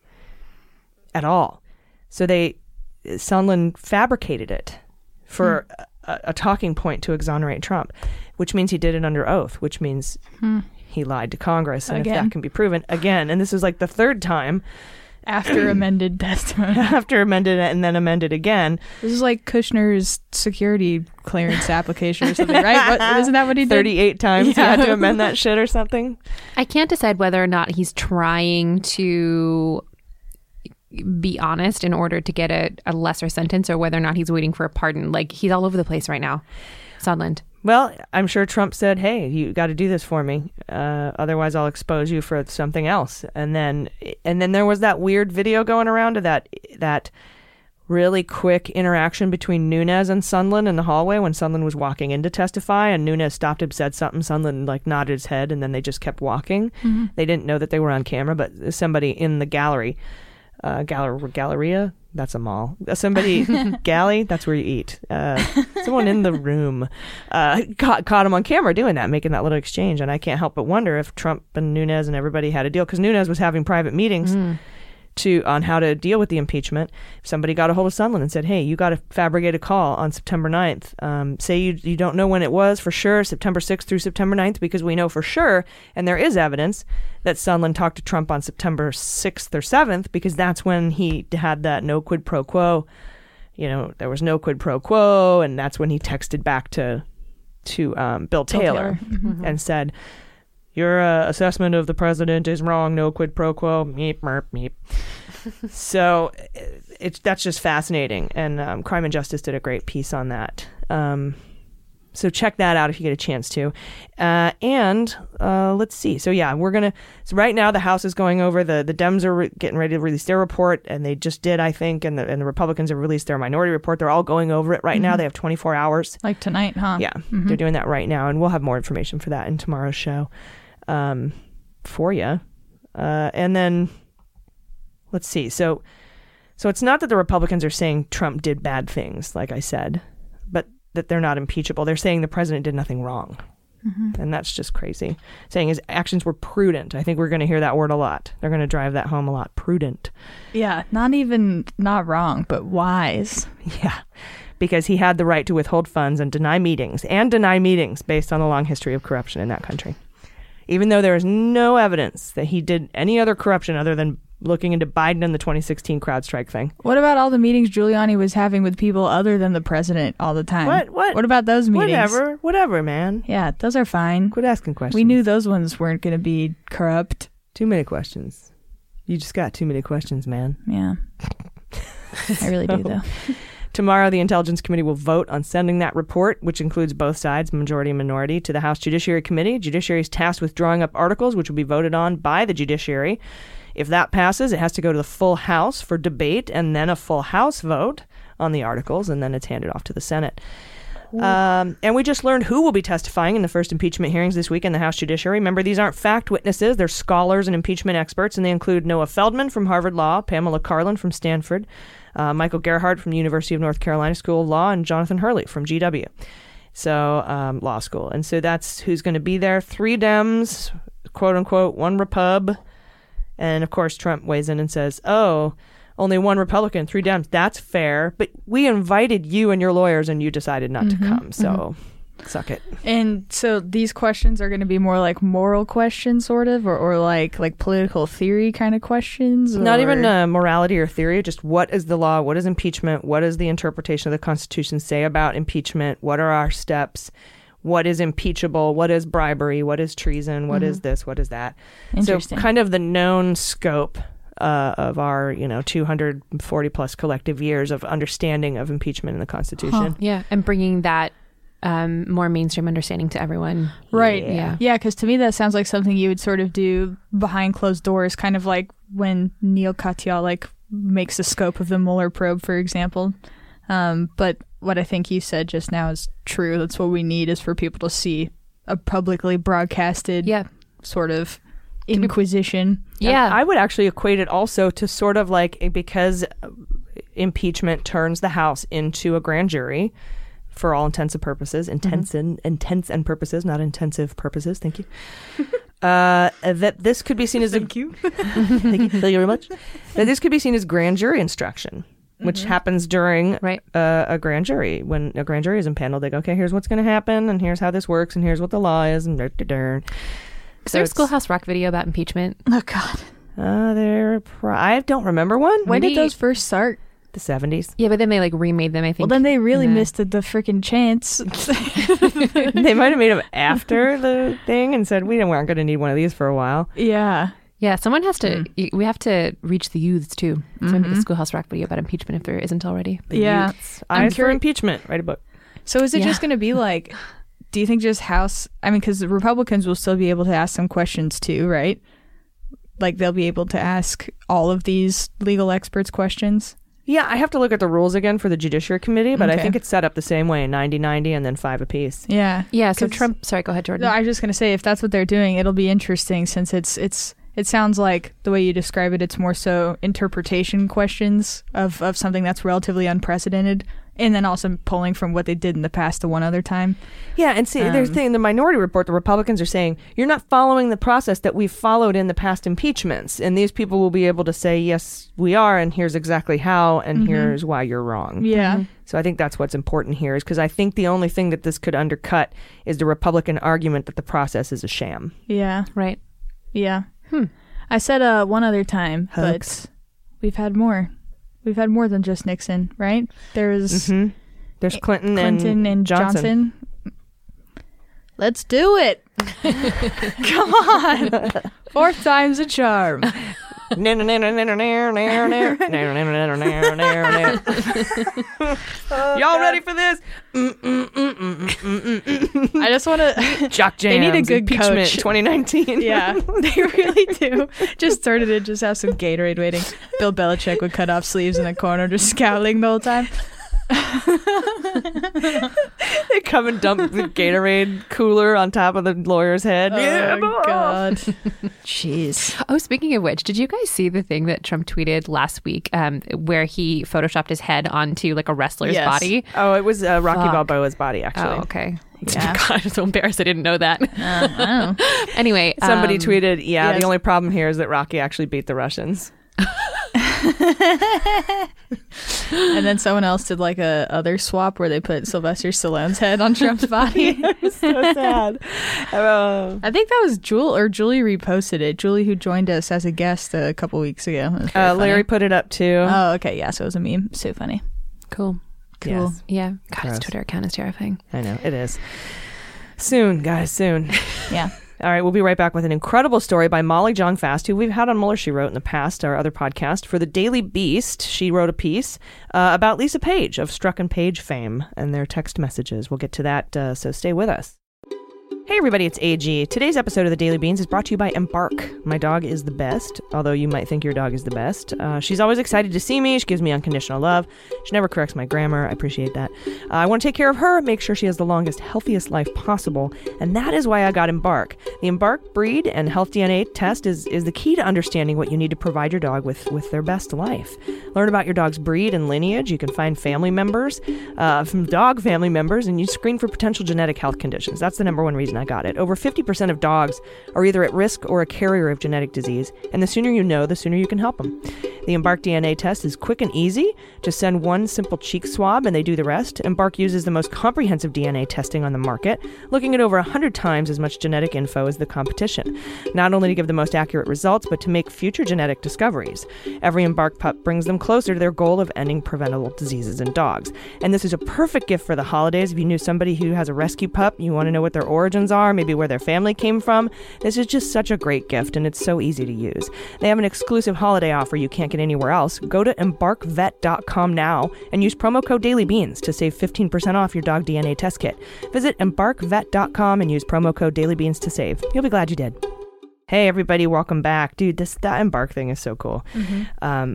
at all. So they, Sondland fabricated it for
Hmm.
a, a talking point to exonerate Trump, which means he did it under oath, which means
Hmm.
he lied to Congress. And if
Again.
that can be proven again, and this is like the third time
After amended testimony.
after amended it and then amended again.
This is like Kushner's security clearance application or something, right? What, isn't that what he did?
thirty-eight times
Yeah.
he had to amend that shit or something.
I can't decide whether or not he's trying to be honest in order to get a, a lesser sentence or whether or not he's waiting for a pardon. Like, he's all over the place right now. Sondland.
Well, I'm sure Trump said, hey, you got to do this for me. Uh, otherwise, I'll expose you for something else. And then and then there was that weird video going around of that that really quick interaction between Nunes and Sondland in the hallway when Sondland was walking in to testify. And Nunes stopped him, said something. Sondland like nodded his head, and then they just kept walking.
Mm-hmm.
They didn't know that they were on camera, but somebody in the gallery, uh, Galler- Galleria, that's a mall. Uh, Somebody, galley, that's where you eat. Uh, someone in the room uh, caught, caught him on camera doing that, making that little exchange. And I can't help but wonder if Trump and Nunes and everybody had a deal, because Nunes was having private meetings
Mm.
to on how to deal with the impeachment. Somebody got a hold of Sondland and said, hey, you got to fabricate a call on September ninth. Um, say you you don't know when it was for sure, September sixth through September ninth, because we know for sure, and there is evidence, that Sondland talked to Trump on September sixth or seventh, because that's when he had that no quid pro quo. You know, there was no quid pro quo, and that's when he texted back to to um, Bill Taylor,
Bill Taylor.
Mm-hmm.
and said, your uh, assessment of the president is wrong, no quid pro quo, meep, merp, meep. So it's that's just fascinating, and um, Crime and Justice did a great piece on that. Um, so check that out if you get a chance to. Uh, and uh, let's see. So yeah, we're gonna. So right now the House is going over the the Dems are re- getting ready to release their report, and they just did, I think, and the and the Republicans have released their minority report. They're all going over it right
Mm-hmm.
now. They have twenty-four hours.
Like tonight, huh?
Yeah,
Mm-hmm.
they're doing that right now, and we'll have more information for that in tomorrow's show um, for you. Uh, and then let's see. So so it's not that the Republicans are saying Trump did bad things, like I said, but that they're not impeachable. They're saying the president did nothing wrong. Mm-hmm. And that's just crazy. Saying his actions were prudent. I think we're going to hear that word a lot. They're going to drive that home a lot. Prudent.
Yeah, not even not wrong, but wise.
Yeah, because he had the right to withhold funds and deny meetings, and deny meetings based on the long history of corruption in that country. Even though there is no evidence that he did any other corruption other than looking into Biden and the twenty sixteen CrowdStrike thing.
What about all the meetings Giuliani was having with people other than the president all the time?
What? What?
What about those meetings?
Whatever. Whatever, man.
Yeah, those are fine.
Quit asking questions.
We knew those ones weren't going to be corrupt.
Too many questions. You just got too many questions, man.
Yeah. I really do, though.
Tomorrow, the Intelligence Committee will vote on sending that report, which includes both sides, majority and minority, to the House Judiciary Committee. Judiciary is tasked with drawing up articles, which will be voted on by the Judiciary. If that passes, it has to go to the full House for debate and then a full House vote on the articles, and then it's handed off to the Senate. Um, and we just learned who will be testifying in the first impeachment hearings this week in the House Judiciary. Remember, these aren't fact witnesses. They're scholars and impeachment experts, and they include Noah Feldman from Harvard Law, Pamela Karlan from Stanford, uh, Michael Gerhardt from the University of North Carolina School of Law, and Jonathan Hurley from G W. So, um, law school. And so that's who's going to be there. Three Dems, quote unquote, one Repub. And of course, Trump weighs in and says, oh, only one Republican, three Dems. That's fair. But we invited you and your lawyers and you decided not
Mm-hmm,
to come. So
mm-hmm.
suck it.
And so these questions are going to be more like moral questions, sort of, or, or like like political theory kind of questions?
Not
or...
even uh, morality or theory. Just what is the law? What is impeachment? What does the interpretation of the Constitution say about impeachment? What are our steps? What is impeachable? What is bribery? What is treason? What
Mm-hmm.
is this? What is that?
Interesting.
So kind of the known scope uh, of our, you know, two hundred forty plus collective years of understanding of impeachment in the Constitution.
Huh. Yeah, and bringing that um, more mainstream understanding to everyone.
Right.
Yeah.
Yeah, because to me that sounds like something you would sort of do behind closed doors, kind of like when Neil Katyal like makes a scope of the Mueller probe, for example. Um, but what I think you said just now is true. That's what we need, is for people to see a publicly broadcasted
Yeah.
sort of inquisition.
Yeah.
And I would actually equate it also to sort of like, a- because impeachment turns the House into a grand jury for all intents and purposes, intents and intents and purposes, not intensive purposes. Thank you. uh, that this could be seen as a
Thank you.
thank you, thank you very much. That this could be seen as grand jury instruction, which happens during
Right.
uh, a grand jury. When a grand jury is impaneled, they go, okay, here's what's going to happen, and here's how this works, and here's what the law is, and da da da.
Is there a Schoolhouse Rock video about impeachment?
Oh, God.
Uh, there, pro- I don't remember one.
When
Maybe-
did those first start?
The seventies.
Yeah, but then they like remade them, I think.
Well, then they really
in the-
missed the, the freaking chance.
They might have made them after the thing and said, we weren't going to need one of these for a while.
Yeah.
Yeah, someone has to,
Hmm.
y- we have to reach the youths too. So
Mm-hmm.
make a Schoolhouse Rock video about impeachment if there isn't already.
The
Yeah.
youths.
I'm
Eyes for
curi-
impeachment. Write a book.
So is it
Yeah.
just going to be like, do you think just House, I mean, because the Republicans will still be able to ask some questions too, right? Like they'll be able to ask all of these legal experts questions.
Yeah, I have to look at the rules again for the Judiciary Committee, but I
Okay.
think it's set up the same way, ninety ninety and then five apiece.
Yeah.
Yeah, so
'Cause-
Trump, sorry, go ahead, Jordan.
No, I was just going to say, if that's what they're doing, it'll be interesting since it's, it's, it sounds like the way you describe it, it's more so interpretation questions of, of something that's relatively unprecedented. And then also pulling from what they did in the past the one other time.
Yeah, and see, there's
Um,
the thing, the Minority Report, the Republicans are saying, you're not following the process that we've followed in the past impeachments. And these people will be able to say, yes, we are, and here's exactly how, and here's why you're wrong.
Yeah.
So I think that's what's important here, is because I think the only thing that this could undercut is the Republican argument that the process is a sham.
Yeah.
Right.
Yeah.
Hmm.
I said uh, one other time,
Hoax.
but we've had more. We've had more than just Nixon, right? There's
hmm There's Clinton,
Clinton
and,
and
Johnson.
Johnson. Let's do it. Come on. Fourth time's a charm.
Y'all ready for this?
I just want to.
Jock Jams.
They need a good
impeachment
coach.
twenty nineteen.
Yeah, they really do. Just started to just have some Gatorade waiting. Bill Belichick would cut off sleeves in the corner, just scowling the whole time.
They come and dump the Gatorade cooler on top of the lawyer's head.
Oh
Yeah,
my god. Jeez.
Oh, speaking of which, did you guys see the thing that Trump tweeted last week um, where he photoshopped his head onto like a wrestler's
Yes.
body?
Oh, it was uh, Rocky
Fuck.
Balboa's body, actually.
Oh, okay.
Yeah.
God, I'm so embarrassed I didn't know that.
Uh, I don't know.
Anyway.
Somebody
um,
tweeted, yeah,
yes.
the only problem here is that Rocky actually beat the Russians.
And then someone else did like a other swap where they put Sylvester Stallone's head on Trump's body.
It was so sad. Uh,
I think that was Jewel or Julie reposted it. Julie, who joined us as a guest a couple weeks ago. It was very
uh, Larry
funny.
put it up too.
Oh, okay. Yeah. So it was a meme. So funny.
Cool.
Cool.
Yes.
Yeah. God,
Gross.
his Twitter account is terrifying.
I know, it is. Soon, guys, soon.
Yeah.
All right, we'll be right back with an incredible story by Molly Jong-Fast, who we've had on Mueller, She Wrote in the past, our other podcast. For the Daily Beast, she wrote a piece uh, about Lisa Page of Struck and Page fame and their text messages. We'll get to that, uh, so stay with us. Hey everybody, it's A G. Today's episode of The Daily Beans is brought to you by Embark. My dog is the best, although you might think your dog is the best. Uh, she's always excited to see me. She gives me unconditional love. She never corrects my grammar. I appreciate that. Uh, I want to take care of her, make sure she has the longest, healthiest life possible, and that is why I got Embark. The Embark breed and health D N A test is, is the key to understanding what you need to provide your dog with, with their best life. Learn about your dog's breed and lineage. You can find family members uh, from dog family members, and you screen for potential genetic health conditions. That's the number one reason I got it. Over fifty percent of dogs are either at risk or a carrier of genetic disease, and the sooner you know, the sooner you can help them. The Embark D N A test is quick and easy. Just send one simple cheek swab and they do the rest. Embark uses the most comprehensive D N A testing on the market, looking at over one hundred times as much genetic info as the competition, not only to give the most accurate results, but to make future genetic discoveries. Every Embark pup brings them closer to their goal of ending preventable diseases in dogs. And this is a perfect gift for the holidays. If you knew somebody who has a rescue pup, you want to know what their origins are, maybe where their family came from, this is just such a great gift, and it's so easy to use. They have an exclusive holiday offer you can't get anywhere else. Go to embark vet dot com now and use promo code DailyBeans to save fifteen percent off your dog D N A test kit. Visit embark vet dot com and use promo code DailyBeans to save. You'll be glad you did. Hey everybody, welcome back. Dude, this that Embark thing is so cool. Mm-hmm. Um,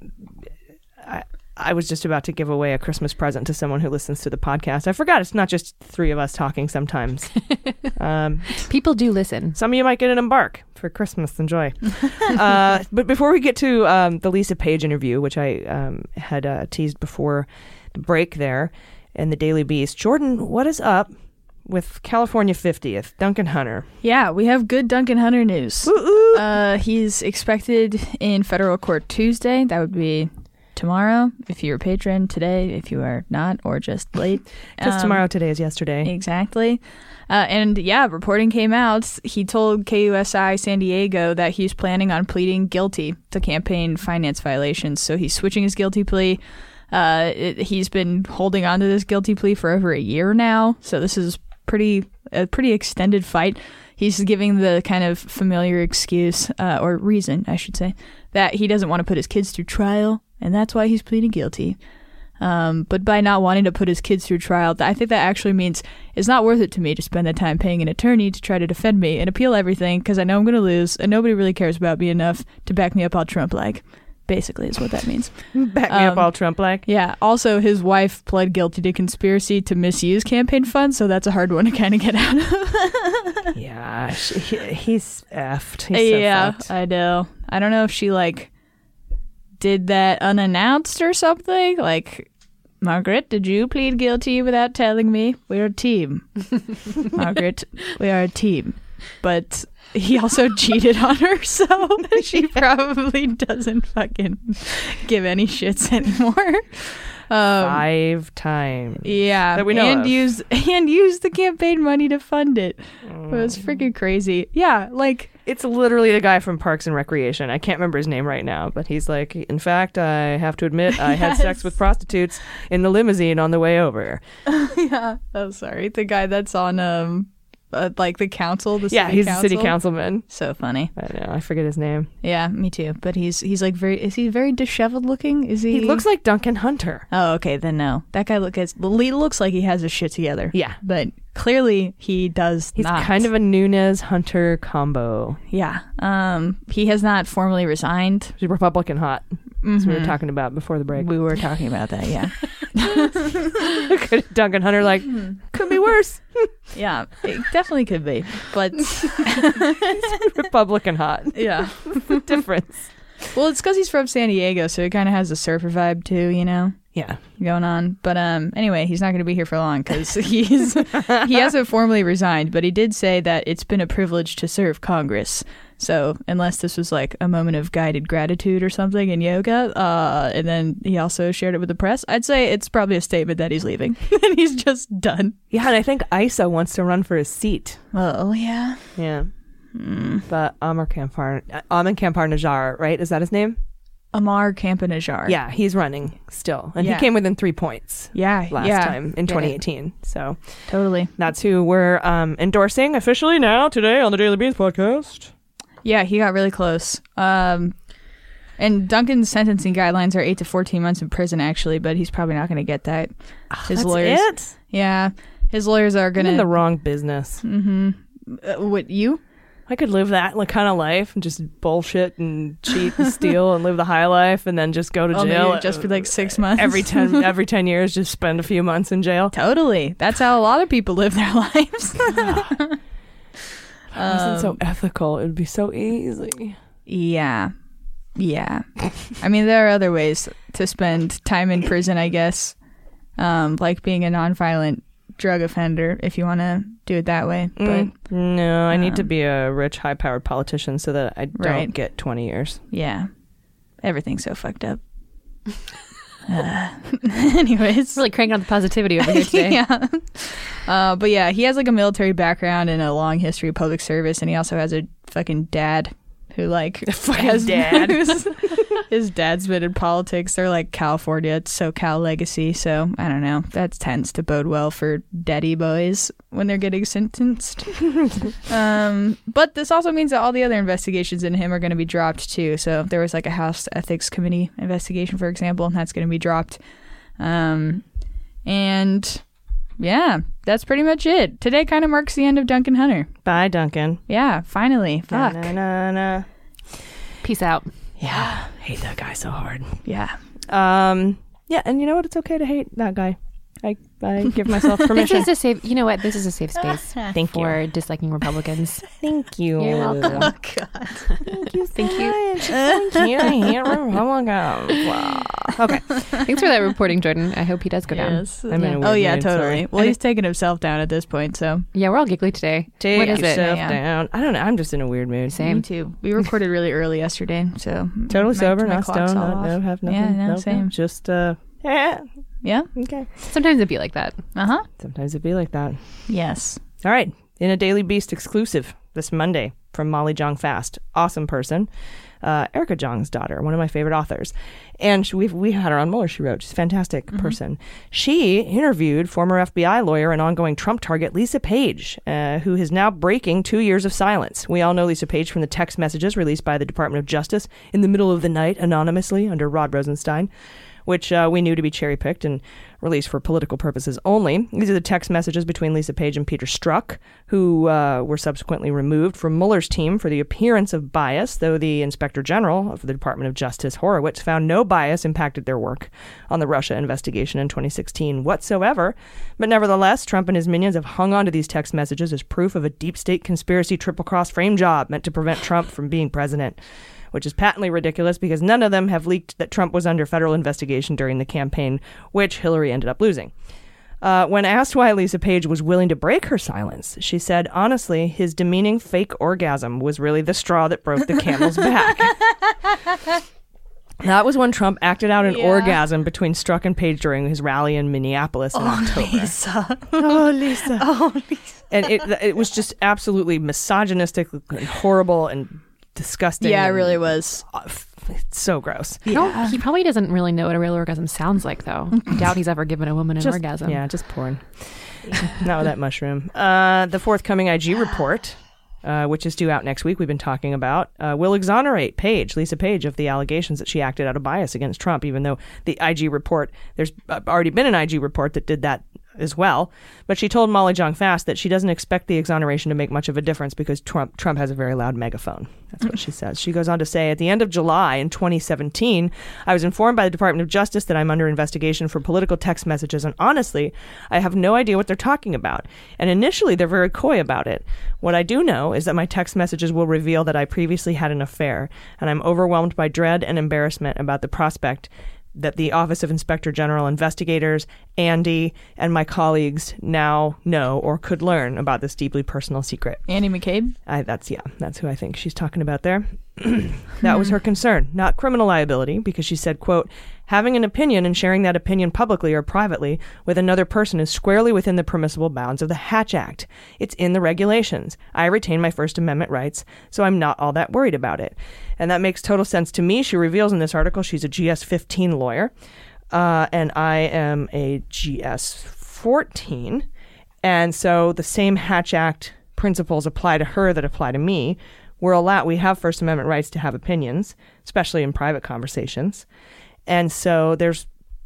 I, I was just about to give away a Christmas present to someone who listens to the podcast. I forgot it's not just three of us talking sometimes. um,
People do listen.
Some of you might get an Embark for Christmas. Enjoy. uh, but before we get to um, the Lisa Page interview, which I um, had uh, teased before the break there in the Daily Beast, Jordan, what is up with California fiftieth, Duncan Hunter?
Yeah, we have good Duncan Hunter news.
Ooh, ooh.
Uh, he's expected in federal court Tuesday. That would be tomorrow if you're a patron, today if you are not, or just late.
Because
um,
tomorrow, today is yesterday.
Exactly. Uh, and yeah, reporting came out. He told K U S I San Diego that he's planning on pleading guilty to campaign finance violations. So he's switching his guilty plea. Uh, it, he's been holding on to this guilty plea for over a year now. So this is pretty a pretty extended fight. He's giving the kind of familiar excuse, uh, or reason, I should say, that he doesn't want to put his kids through trial, and that's why he's pleading guilty. Um, but by not wanting to put his kids through trial, I think that actually means it's not worth it to me to spend the time paying an attorney to try to defend me and appeal everything, because I know I'm going to lose, and nobody really cares about me enough to back me up all Trump-like. Basically is what that means.
Back me
um,
up all Trump-like.
Yeah. Also, his wife pled guilty to conspiracy to misuse campaign funds, so that's a hard one to kind of get out of.
Yeah, she, he, he's effed. He's so
yeah,
fucked.
I know. I don't know if she, like, did that unannounced or something. Like, Margaret, did you plead guilty without telling me? We're a team. Margaret, we are a team. But he also cheated on her, so she probably doesn't fucking give any shits anymore. Um,
Five times.
Yeah,
that we know
and
of.
use and use the campaign money to fund it. Mm. It was freaking crazy. Yeah, like
it's literally the guy from Parks and Recreation. I can't remember his name right now, but he's like, in fact, I have to admit, I had
Yes.
sex with prostitutes in the limousine on the way over.
yeah. Oh, sorry, the guy that's on um uh, like the council. The
yeah,
city
he's
council.
a city councilman.
So funny.
I know. I forget his name.
Yeah, me too. But he's he's like very. Is he very disheveled looking? Is he?
He looks like Duncan Hunter.
Oh, okay. Then no. That guy look as, he looks like he has his shit together.
Yeah,
but clearly he does
He's
not.
kind of a Nunez Hunter combo.
Yeah. Um. He has not formally resigned.
He's Republican hot.
Mm-hmm.
As we were talking about before the break.
We were talking about that. Yeah.
Duncan Hunter, like, could be worse.
Yeah, it definitely could be, but
Republican hot.
Yeah,
difference.
Well, it's because he's from San Diego, so it kind of has a surfer vibe too, you know.
Yeah,
going on. But um, anyway, he's not going to be here for long because he's he hasn't formally resigned, but he did say that it's been a privilege to serve Congress. So unless this was like a moment of guided gratitude or something in yoga, uh, and then he also shared it with the press, I'd say it's probably a statement that he's leaving and he's just done.
Yeah, and I think Issa wants to run for his seat.
Oh, yeah.
Yeah. Mm. But Amar Kampar, Amin Kampar-Najar, right? Is that his name?
Amar Kampar-Najar.
Yeah, he's running still. And
yeah.
he came within three points
yeah,
last
yeah.
time in twenty eighteen. Yeah. So
totally.
That's who we're um, endorsing officially now today on the Daily Beans podcast.
Yeah, he got really close. Um, and Duncan's sentencing guidelines are eight to fourteen months in prison, actually, but he's probably not going to get that.
His That's lawyers, it?
Yeah, his lawyers are going to
in the wrong business.
Mm-hmm. Uh, what you?
I could live that like kind of life and just bullshit and cheat and steal and live the high life and then just go to
oh,
jail
just for like six months
every ten every ten years. Just spend a few months in jail.
Totally, that's how a lot of people live their lives.
If it wasn't so ethical, it would be so easy.
Yeah. Yeah. I mean, there are other ways to spend time in prison, I guess. Um, like being a nonviolent drug offender, if you want to do it that way. But
mm, No, I um, need to
um,
be a rich, high-powered politician so that I don't right. get twenty years.
Yeah. Everything's so fucked up. Uh, anyways,
really cranking on the positivity over here today.
Yeah. Uh, but yeah, he has like a military background and a long history of public service, and he also has a fucking dad who like
a fucking has dad.
His dad's been in politics. They're like California, it's SoCal legacy. So I don't know. That tends to bode well for daddy boys when they're getting sentenced. um, but this also means that all the other investigations in him are going to be dropped too. So there was like a House Ethics Committee investigation, for example, and that's going to be dropped. Um, and yeah, that's pretty much it. Today kind of marks the end of Duncan Hunter.
Bye, Duncan.
Yeah, finally. Fuck.
Na, na, na, na.
Peace out.
Yeah, hate that guy so hard.
Yeah.
Um. Yeah, and you know what? It's okay to hate that guy. I I give myself permission.
This is a safe. You know what? This is a safe space.
Thank
for
you.
disliking Republicans.
Thank you.
You're welcome.
Oh God.
Thank you. Thank you.
Thank you. I hate Republicans. Wow. Okay.
Thanks for that reporting, Jordan. I hope he does go
yes.
down.
I'm
yeah.
in a
oh
weird
yeah,
mood,
totally.
sorry.
Well, he's taking himself down at this point, so
yeah, we're all giggly today.
Take
what is
yourself
it?
Yeah.
down. I don't know. I'm just in a weird mood.
Same.
Me too. We recorded really early yesterday, so
totally
my,
sober,
my
not
clock's
stoned,
all
not
off.
no, have nothing.
Yeah, no,
nope,
same.
No, just uh, yeah,
yeah.
Okay.
Sometimes it'd be like that.
Uh huh.
Sometimes it'd be like that.
Yes.
All right. In a Daily Beast exclusive this Monday from Molly Jong Fast. Awesome person. Uh, Erica Jong's daughter, one of my favorite authors. And she, we've, we had her on Mueller, she wrote. She's a fantastic mm-hmm. person. She interviewed former F B I lawyer and ongoing Trump target Lisa Page, uh, who is now breaking two years of silence. We all know Lisa Page from the text messages released by the Department of Justice in the middle of the night anonymously under Rod Rosenstein, which uh, we knew to be cherry-picked and released for political purposes only. These are the text messages between Lisa Page and Peter Strzok, who uh, were subsequently removed from Mueller's team for the appearance of bias, though the Inspector General of the Department of Justice, Horowitz, found no bias impacted their work on the Russia investigation in twenty sixteen whatsoever. But nevertheless, Trump and his minions have hung on to these text messages as proof of a deep state conspiracy triple-cross frame job meant to prevent Trump from being president, which is patently ridiculous because none of them have leaked that Trump was under federal investigation during the campaign, which Hillary ended up losing. Uh, when asked why Lisa Page was willing to break her silence, she said, honestly, his demeaning fake orgasm was really the straw that broke the camel's back. That was when Trump acted out an yeah. orgasm between Strzok and Page during his rally in Minneapolis in
oh,
October.
Lisa.
Oh, Lisa.
Oh, Lisa.
And it, it was just absolutely misogynistic and horrible and disgusting.
Yeah, it really was.
It's so gross.
Yeah. He probably doesn't really know what a real orgasm sounds like, though. I doubt he's ever given a woman an
just,
orgasm.
Yeah, just porn. Not with that mushroom. Uh, the forthcoming I G report, uh, which is due out next week, we've been talking about, uh, will exonerate Page, Lisa Page, of the allegations that she acted out of bias against Trump, even though the I G report, there's already been an I G report that did that as well. But she told Molly Jong-Fast that she doesn't expect the exoneration to make much of a difference because Trump Trump has a very loud megaphone. That's what she says. She goes on to say, at the end of July in twenty seventeen, I was informed by the Department of Justice that I'm under investigation for political text messages, and honestly, I have no idea what they're talking about. And initially, they're very coy about it. What I do know is that my text messages will reveal that I previously had an affair, and I'm overwhelmed by dread and embarrassment about the prospect that the Office of Inspector General investigators, Andy, and my colleagues now know or could learn about this deeply personal secret.
Andy McCabe?
I, that's, yeah, that's who I think she's talking about there. That was her concern, not criminal liability, because she said, quote, having an opinion and sharing that opinion publicly or privately with another person is squarely within the permissible bounds of the Hatch Act. It's in the regulations. I retain my First Amendment rights, so I'm not all that worried about it. And that makes total sense to me. She reveals in this article she's a G S fifteen lawyer, uh, and I am a G S fourteen. And so the same Hatch Act principles apply to her that apply to me. We're allowed, we have First Amendment rights to have opinions, especially in private conversations. And so there's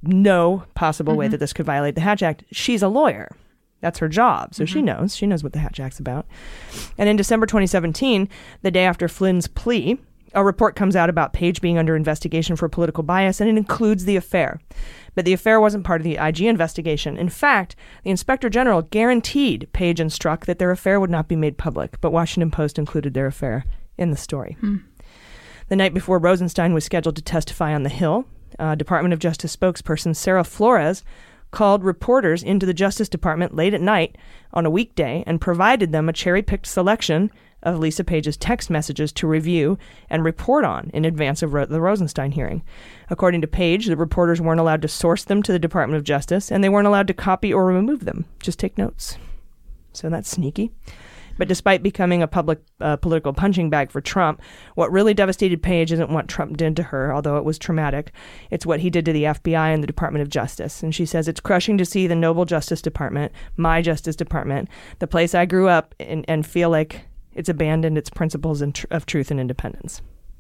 no possible mm-hmm. way that this could violate the Hatch Act. She's a lawyer. That's her job. So mm-hmm. she knows. She knows what the Hatch Act's about. And in December twenty seventeen, the day after Flynn's plea, a report comes out about Page being under investigation for political bias, and it includes the affair. But the affair wasn't part of the I G investigation. In fact, the Inspector General guaranteed Page and Strzok that their affair would not be made public, but Washington Post included their affair in the story. Hmm. The night before Rosenstein was scheduled to testify on the Hill, uh, Department of Justice spokesperson Sarah Flores called reporters into the Justice Department late at night on a weekday and provided them a cherry-picked selection of Lisa Page's text messages to review and report on in advance of Ro- the Rosenstein hearing. According to Page, the reporters weren't allowed to source them to the Department of Justice, and they weren't allowed to copy or remove them. Just take notes. So that's sneaky. But despite becoming a public uh, political punching bag for Trump, what really devastated Page isn't what Trump did to her, although it was traumatic. It's what he did to the F B I and the Department of Justice. And she says, it's crushing to see the noble Justice Department, my Justice Department, the place I grew up in, and feel like it's abandoned its principles in tr- of truth and independence.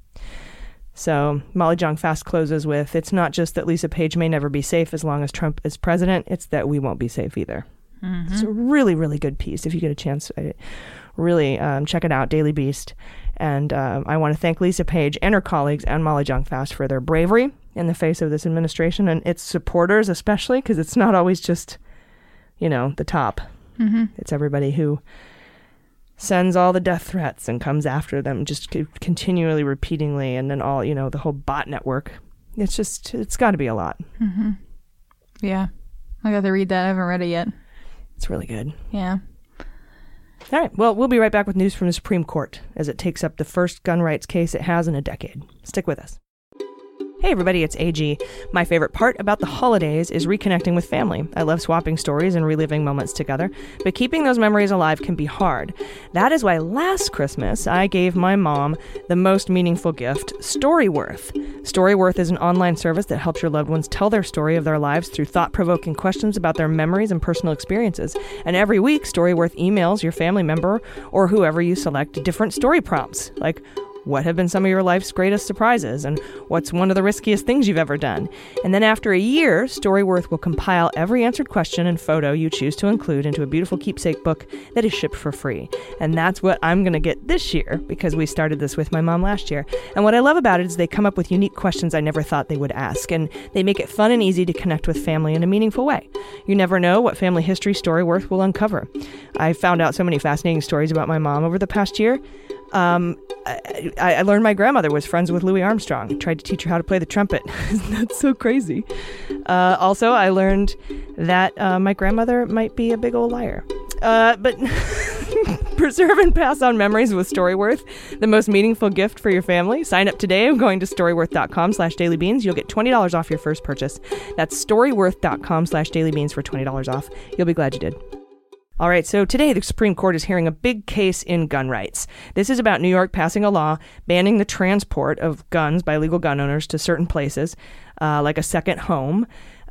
So Molly Jong-Fast closes with, it's not just that Lisa Page may never be safe as long as Trump is president, it's that we won't be safe either. Mm-hmm. It's a really, really good piece. If you get a chance, I really um, check it out, Daily Beast. And um, I want to thank Lisa Page and her colleagues and Molly Jong-Fast for their bravery in the face of this administration and its supporters especially, because it's not always just, you know, the top. Mm-hmm. It's everybody who sends all the death threats and comes after them just c- continually, repeatedly, and then all, you know, the whole bot network. It's just, it's got to be a lot.
Mm-hmm. Yeah. I got to read that. I haven't read it yet.
It's really good.
Yeah.
All right. Well, we'll be right back with news from the Supreme Court as it takes up the first gun rights case it has in a decade. Stick with us. Hey everybody, it's A G. My favorite part about the holidays is reconnecting with family. I love swapping stories and reliving moments together, but keeping those memories alive can be hard. That is why last Christmas I gave my mom the most meaningful gift, Storyworth. Storyworth is an online service that helps your loved ones tell their story of their lives through thought-provoking questions about their memories and personal experiences. And every week, Storyworth emails your family member or whoever you select different story prompts, like, what have been some of your life's greatest surprises? And what's one of the riskiest things you've ever done? And then after a year, Storyworth will compile every answered question and photo you choose to include into a beautiful keepsake book that is shipped for free. And that's what I'm going to get this year because we started this with my mom last year. And what I love about it is they come up with unique questions I never thought they would ask. And they make it fun and easy to connect with family in a meaningful way. You never know what family history Storyworth will uncover. I found out so many fascinating stories about my mom over the past year. Um, I, I learned my grandmother was friends with Louis Armstrong. I tried to teach her how to play the trumpet. That's so crazy. Uh, also, I learned that uh, my grandmother might be a big old liar. Uh, but preserve and pass on memories with Storyworth, the most meaningful gift for your family. Sign up today. I'm going to storyworth.com slash dailybeans. You'll get twenty dollars off your first purchase. That's storyworth.com slash dailybeans for twenty dollars off. You'll be glad you did. All right, so today the Supreme Court is hearing a big case in gun rights. This is about New York passing a law banning the transport of guns by legal gun owners to certain places, uh, like a second home.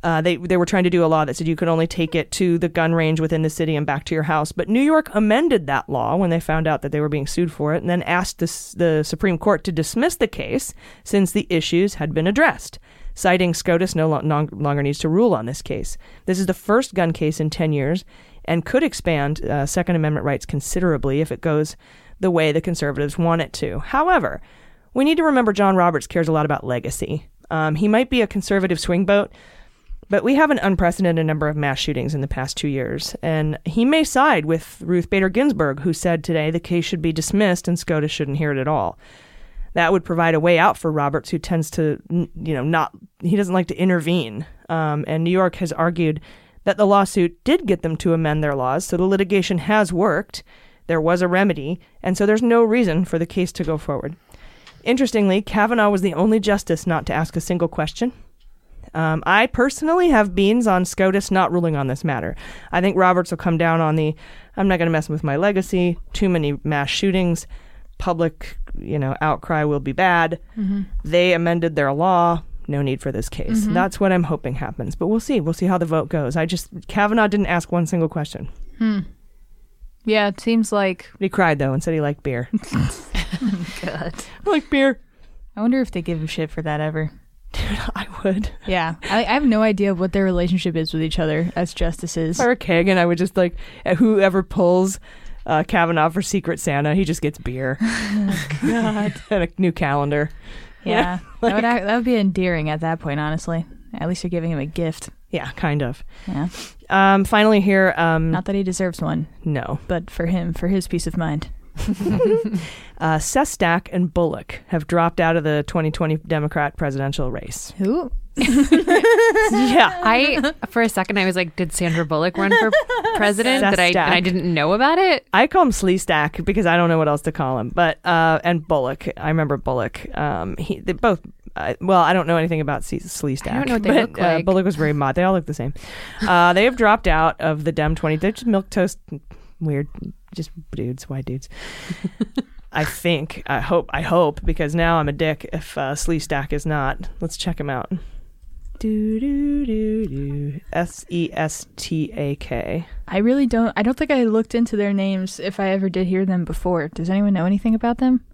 Uh, they they were trying to do a law that said you could only take it to the gun range within the city and back to your house. But New York amended that law when they found out that they were being sued for it, and then asked the, the Supreme Court to dismiss the case since the issues had been addressed, citing SCOTUS no, lo- no longer needs to rule on this case. This is the first gun case in ten years and could expand uh, Second Amendment rights considerably if it goes the way the conservatives want it to. However, we need to remember John Roberts cares a lot about legacy. Um, he might be a conservative swing vote, but we have an unprecedented number of mass shootings in the past two years, and he may side with Ruth Bader Ginsburg, who said today the case should be dismissed and SCOTUS shouldn't hear it at all. That would provide a way out for Roberts, who tends to, you know, not, he doesn't like to intervene. Um, and New York has argued that the lawsuit did get them to amend their laws, so the litigation has worked. There was a remedy, and so there's no reason for the case to go forward. Interestingly, Kavanaugh was the only justice not to ask a single question. Um, I personally have beans on SCOTUS not ruling on this matter. I think Roberts will come down on the, I'm not going to mess with my legacy, too many mass shootings, public, you know, outcry will be bad. Mm-hmm. They amended their law. No need for this case. Mm-hmm. That's what I'm hoping happens. But we'll see. We'll see how the vote goes. I just, Kavanaugh didn't ask one single question.
Hmm. Yeah, it seems like...
He cried, though, and said he liked beer.
Oh, God.
I like beer.
I wonder if they give a shit for that ever.
Dude, I would.
Yeah. I, I have no idea what their relationship is with each other as justices.
If I were Kagan, I would just like, whoever pulls uh, Kavanaugh for Secret Santa, he just gets beer.
Oh, God.
And a new calendar.
Yeah.
Like,
that, would, that would be endearing at that point, honestly. At least you're giving him a gift.
Yeah, kind of.
Yeah.
Um, finally here. Um,
Not that he deserves one.
No.
But for him, for his peace of mind.
uh, Sestak and Bullock have dropped out of the twenty twenty Democrat presidential race.
Who?
Yeah.
I, for a second, I was like, did Sandra Bullock run for president? That I, and I didn't know about it?
I call him Sleestack because I don't know what else to call him. But, uh, and Bullock. I remember Bullock. Um, he, they both, uh, well, I don't know anything about Sleestack.
I don't know what they
but,
look like.
Uh, Bullock was very mod. They all look the same. Uh, they have dropped out of the Dem twenty. They're just milquetoast, weird, just dudes, white dudes. I think. I hope. I hope because now I'm a dick if uh, Sleestack is not. Let's check him out. Do do do do. S E S T A K.
I really don't. I don't think I looked into their names if I ever did hear them before. Does anyone know anything about them?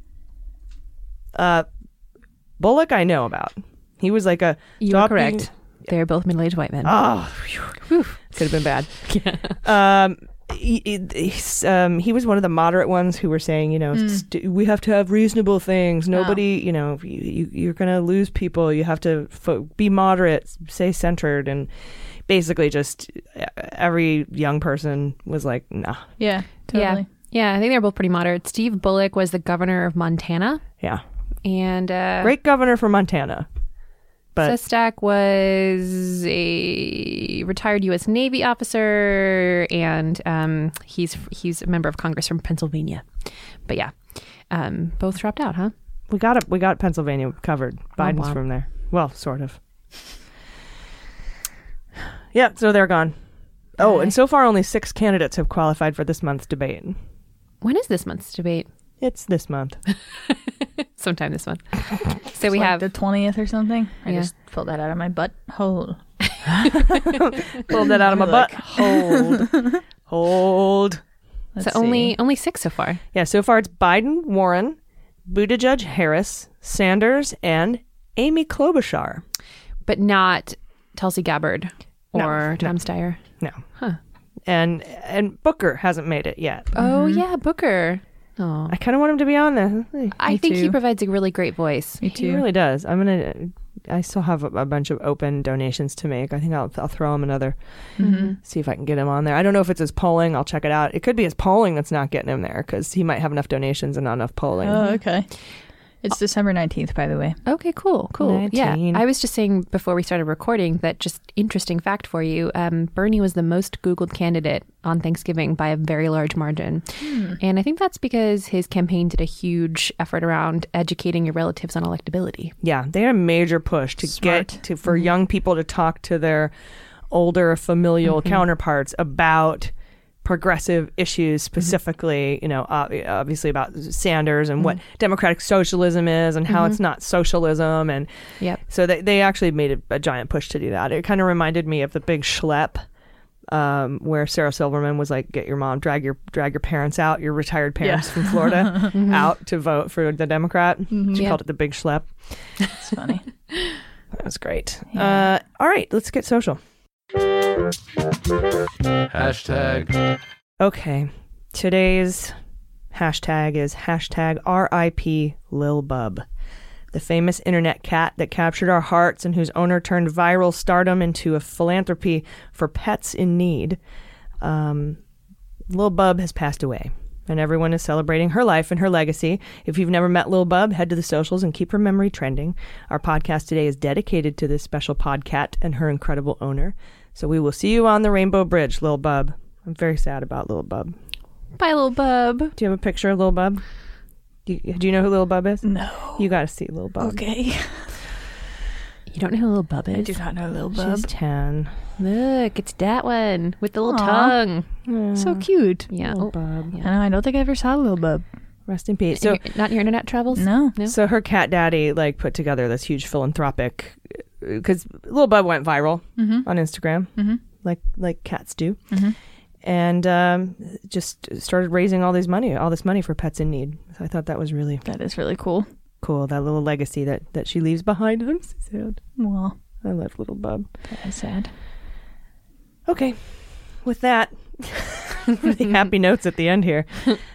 Uh, Bullock, I know about. He was like a.
You are correct. They're both middle-aged white men.
Oh, could have been bad. Yeah. Um. He, he, um, he was one of the moderate ones who were saying, you know, mm. st- we have to have reasonable things. Nobody, oh. you know, you, you, you're going to lose people. You have to fo- be moderate, stay centered. And basically just every young person was like, nah.
Yeah, totally.
Yeah, yeah I think they're both pretty moderate. Steve Bullock was the governor of Montana.
Yeah.
And uh,
great governor for Montana. But
Sestak was a retired U S Navy officer, and um, he's he's a member of Congress from Pennsylvania. But yeah, um, both dropped out, huh?
We got it. We got Pennsylvania covered. Biden's
oh, wow.
from there. Well, sort of. Yeah, so they're gone. Oh, okay. And so far only six candidates have qualified for this month's debate.
When is this month's debate?
It's this month.
Sometime this month. So
it's
we
like
have
the twentieth or something. I
yeah.
just pulled that out of my butt hole.
Pulled that out of my butt. Hold. Hold.
Let's so see. only only six so far.
Yeah, so far it's Biden, Warren, Buttigieg, Harris, Sanders, and Amy Klobuchar.
But not Tulsi Gabbard or
no,
Tom
no.
Steyer.
No.
Huh.
And and Booker hasn't made it yet.
Oh mm-hmm. yeah, Booker. Oh.
I kind of want him to be on there.
I
Me
think
too.
he provides a really great voice.
Me too.
He really does. I'm gonna. I still have a, a bunch of open donations to make. I think I'll I'll throw him another.
Mm-hmm.
See if I can get him on there. I don't know if it's his polling. I'll check it out. It could be his polling that's not getting him there because he might have enough donations and not enough polling.
Oh, okay. It's December nineteenth, by the way.
Okay, cool, cool.
nineteen.
Yeah, I was just saying before we started recording that just interesting fact for you. Um, Bernie was the most Googled candidate on Thanksgiving by a very large margin. Hmm. And I think that's because his campaign did a huge effort around educating your relatives on electability.
Yeah, they had a major push to
Smart.
get to for mm-hmm. young people to talk to their older familial mm-hmm. counterparts about progressive issues specifically, you know, uh, obviously about Sanders and mm-hmm. what democratic socialism is and how mm-hmm. it's not socialism. And
yep.
so they, they actually made a, a giant push to do that. It kind of reminded me of the Big Schlep, um, where Sarah Silverman was like, get your mom, drag your drag your parents out, your retired parents yeah. from Florida mm-hmm. out to vote for the Democrat. Mm-hmm. She yep. called it the Big Schlep.
It's funny.
That was great. Yeah. Uh, all right, let's get social.
Hashtag.
Okay, today's hashtag is hashtag R I P Lil Bub, the famous internet cat that captured our hearts and whose owner turned viral stardom into a philanthropy for pets in need. Um, Lil Bub has passed away, and everyone is celebrating her life and her legacy. If you've never met Lil Bub, head to the socials and keep her memory trending. Our podcast today is dedicated to this special podcat and her incredible owner. So we will see you on the Rainbow Bridge, Lil Bub. I'm very sad about Lil Bub.
Bye, Lil Bub.
Do you have a picture of Lil Bub? Do you, do you know who Lil Bub is?
No.
You got to see Lil Bub.
Okay.
You don't know who Lil Bub is?
I do not know Lil Bub.
She's ten.
Look, it's that one with the little
Aww.
tongue.
Yeah. So cute.
Yeah.
Lil Bub.
Yeah. I know, I don't think I ever saw Lil Bub.
Rest in peace. So,
in your, not in your internet travels?
No.
no.
So her cat daddy like put together this huge philanthropic, because Lil Bub went viral
mm-hmm.
on Instagram,
mm-hmm.
like like cats do,
mm-hmm.
and um, just started raising all this money, all this money for pets in need. So I thought that was really
that is really cool.
Cool, that little legacy that that she leaves behind. I'm so sad.
Well,
I love Little Bub.
That is sad.
Okay, with that, really happy notes at the end here.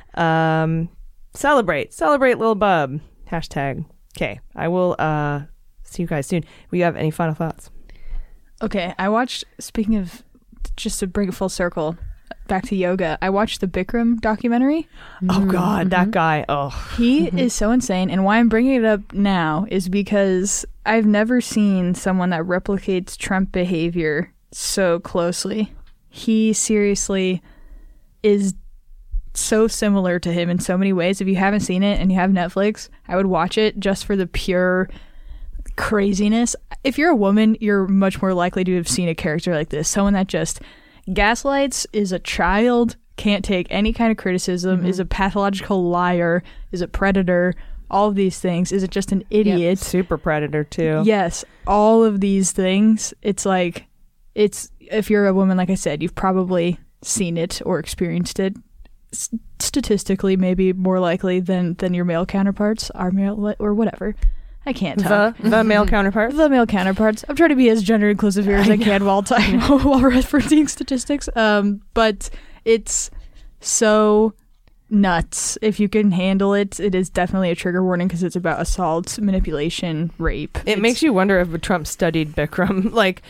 Um, celebrate, celebrate Lil Bub. Hashtag. Okay, I will uh, see you guys soon. Will you have any final thoughts?
Okay, I watched, speaking of, just to bring it full circle, back to yoga, I watched the Bikram documentary.
Oh, God, mm-hmm. that guy. Oh.
He mm-hmm. is so insane. And why I'm bringing it up now is because I've never seen someone that replicates Trump behavior so closely. He seriously is so similar to him in so many ways. If you haven't seen it and you have Netflix, I would watch it just for the pure craziness. If you're a woman, you're much more likely to have seen a character like this. Someone that just gaslights, is a child, can't take any kind of criticism, mm-hmm. is a pathological liar, is a predator, all of these things. Is it just an idiot?
Yep. Super predator too.
Yes, all of these things. It's like, it's, if you're a woman, like I said, you've probably seen it or experienced it. S- statistically, maybe more likely than, than your male counterparts, our male, or whatever. I can't talk.
The, the male counterparts?
The male counterparts. I'm trying to be as gender inclusive here as I, I can while time while referencing statistics. Um, but it's so nuts. If you can handle it, it is definitely a trigger warning because it's about assault, manipulation, rape.
It
it's,
makes you wonder if Trump studied Bikram, like,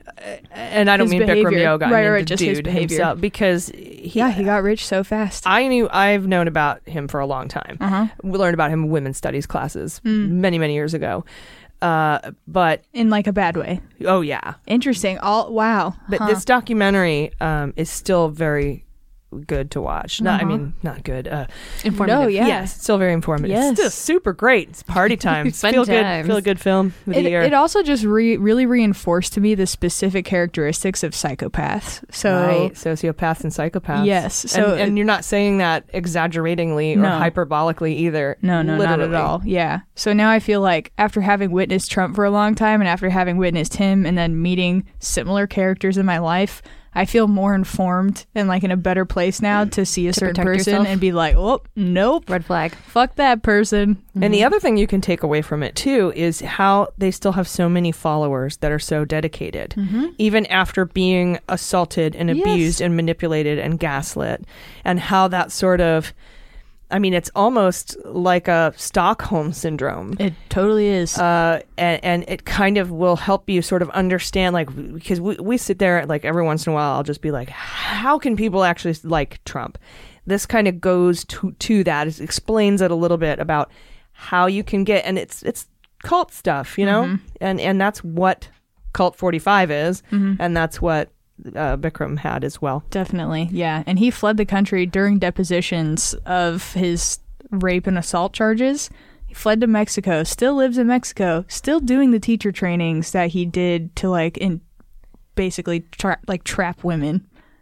and I don't mean
behavior.
Bikram yoga,
right,
I mean
right,
the
just
dude
his behavior.
himself, because he,
yeah, he got rich so fast.
I knew, I've known about him for a long time.
Uh-huh.
We learned about him in women's studies classes
mm.
many, many years ago. Uh, but
in like a bad way.
Oh yeah,
interesting. All wow.
But
huh.
this documentary um, is still very good to watch. Not,
uh-huh.
I mean, not good. Uh,
informative.
No, yeah.
Yes, it's still very informative.
Yes.
It's still super great. It's party time.
Fun
feel
times.
good. Feel a good film with
It,
the year.
it also just re- really reinforced to me the specific characteristics of psychopaths. So
right. Sociopaths and psychopaths.
Yes. So
and, and you're not saying that exaggeratingly or
no.
hyperbolically either.
No, no,
Literally.
not at all. Yeah. So now I feel like after having witnessed Trump for a long time and after having witnessed him and then meeting similar characters in my life, I feel more informed and like in a better place now to see a
to
certain person
yourself.
And be like, oh, nope.
Red flag.
Fuck that person.
And the other thing you can take away from it too is how they still have so many followers that are so dedicated,
mm-hmm.
even after being assaulted and
Yes.
abused and manipulated and gaslit, and how that sort of, I mean, it's almost like a Stockholm syndrome.
It totally is.
Uh, and, and it kind of will help you sort of understand, like, because we, we sit there, like, every once in a while, I'll just be like, how can people actually like Trump? This kind of goes to, to that. It explains it a little bit about how you can get, and it's it's cult stuff, you know?
Mm-hmm.
And, and that's what Cult forty-five is,
mm-hmm.
and that's what Uh, Bikram had as well.
Definitely, yeah. And he fled the country during depositions of his rape and assault charges. He fled to Mexico, still lives in Mexico, still doing the teacher trainings that he did to like in basically tra- like trap women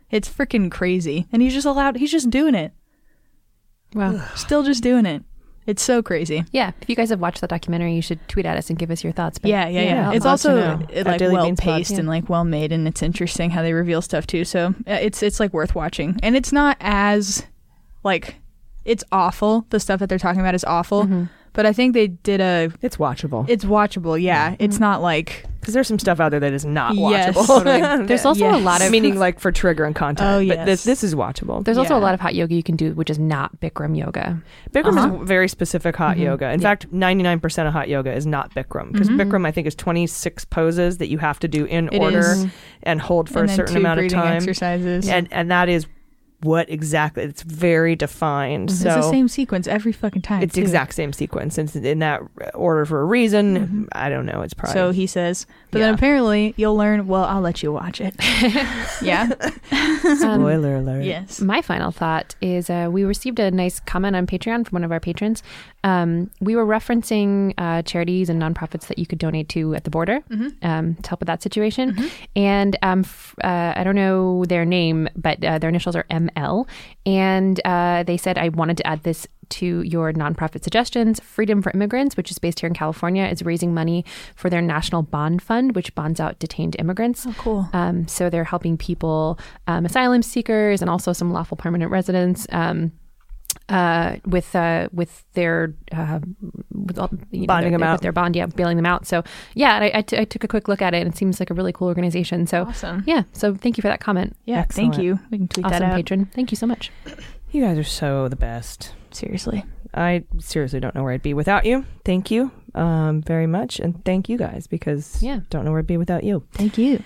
It's freaking crazy. And he's just allowed, he's just doing it.
Wow.
Still just doing it. It's so crazy.
Yeah. If you guys have watched that documentary, you should tweet at us and give us your thoughts. But
yeah, yeah, yeah.
yeah.
It's
I'll
also
let you know.
it,
At
like
Daily
well
Beans Pod,
paced
yeah.
and like well made, and it's interesting how they reveal stuff too. So uh, it's it's like worth watching. And it's not as like it's awful. The stuff that they're talking about is awful.
Mm-hmm.
But I think they did a.
It's watchable.
It's watchable. Yeah. Mm-hmm. It's not like.
Because there's some stuff out there that is not
Yes.
watchable.
Totally.
There's also
Yes.
a lot of
meaning like for trigger and content.
Oh,
But
yes.
this, this is watchable.
There's also
Yeah.
a lot of hot yoga you can do, which is not Bikram yoga.
Bikram
Uh-huh.
is very specific hot
Mhm.
yoga. In
Yeah.
fact, ninety-nine percent of hot yoga is not Bikram. Because
Mhm.
Bikram, I think, is twenty-six poses that you have to do in
It
order
is.
and hold for
And
a
then
certain
two
amount of
breathing
time.
exercises.
And, and that is what exactly, it's very defined.
It's
So
the same sequence every fucking time.
It's the
too.
exact same sequence. It's in that order for a reason.
Mm-hmm.
I don't know. It's probably.
So he says. But
Yeah.
then apparently you'll learn, well, I'll let you watch it. Yeah.
Spoiler alert.
Yes.
My final thought is uh, we received a nice comment on Patreon from one of our patrons. Um, we were referencing uh, charities and nonprofits that you could donate to at the border
Mhm.
um, to help with that situation.
Mhm.
And um, f- uh, I don't know their name, but uh, their initials are M L. And uh, they said, I wanted to add this to your nonprofit suggestions. Freedom for Immigrants, which is based here in California, is raising money for their national bond fund, which bonds out detained immigrants.
Oh, cool.
Um, so they're helping people, um, asylum seekers, and also some lawful permanent residents. Um, uh, with uh, with their uh, with all, you know,
Bonding
their,
them out.
with their bond, yeah, bailing them out. So yeah, I, I, t- I took a quick look at it, and it seems like a really cool organization. So
Awesome.
yeah, so thank you for that comment.
Yeah.
Excellent.
Thank you. We can tweet
Awesome
that out.
patron. Thank you so much.
You guys are so the best.
Seriously.
I seriously don't know where I'd be without you. Thank you um, very much. And thank you guys because
Yeah.
don't know where I'd be without you.
Thank you.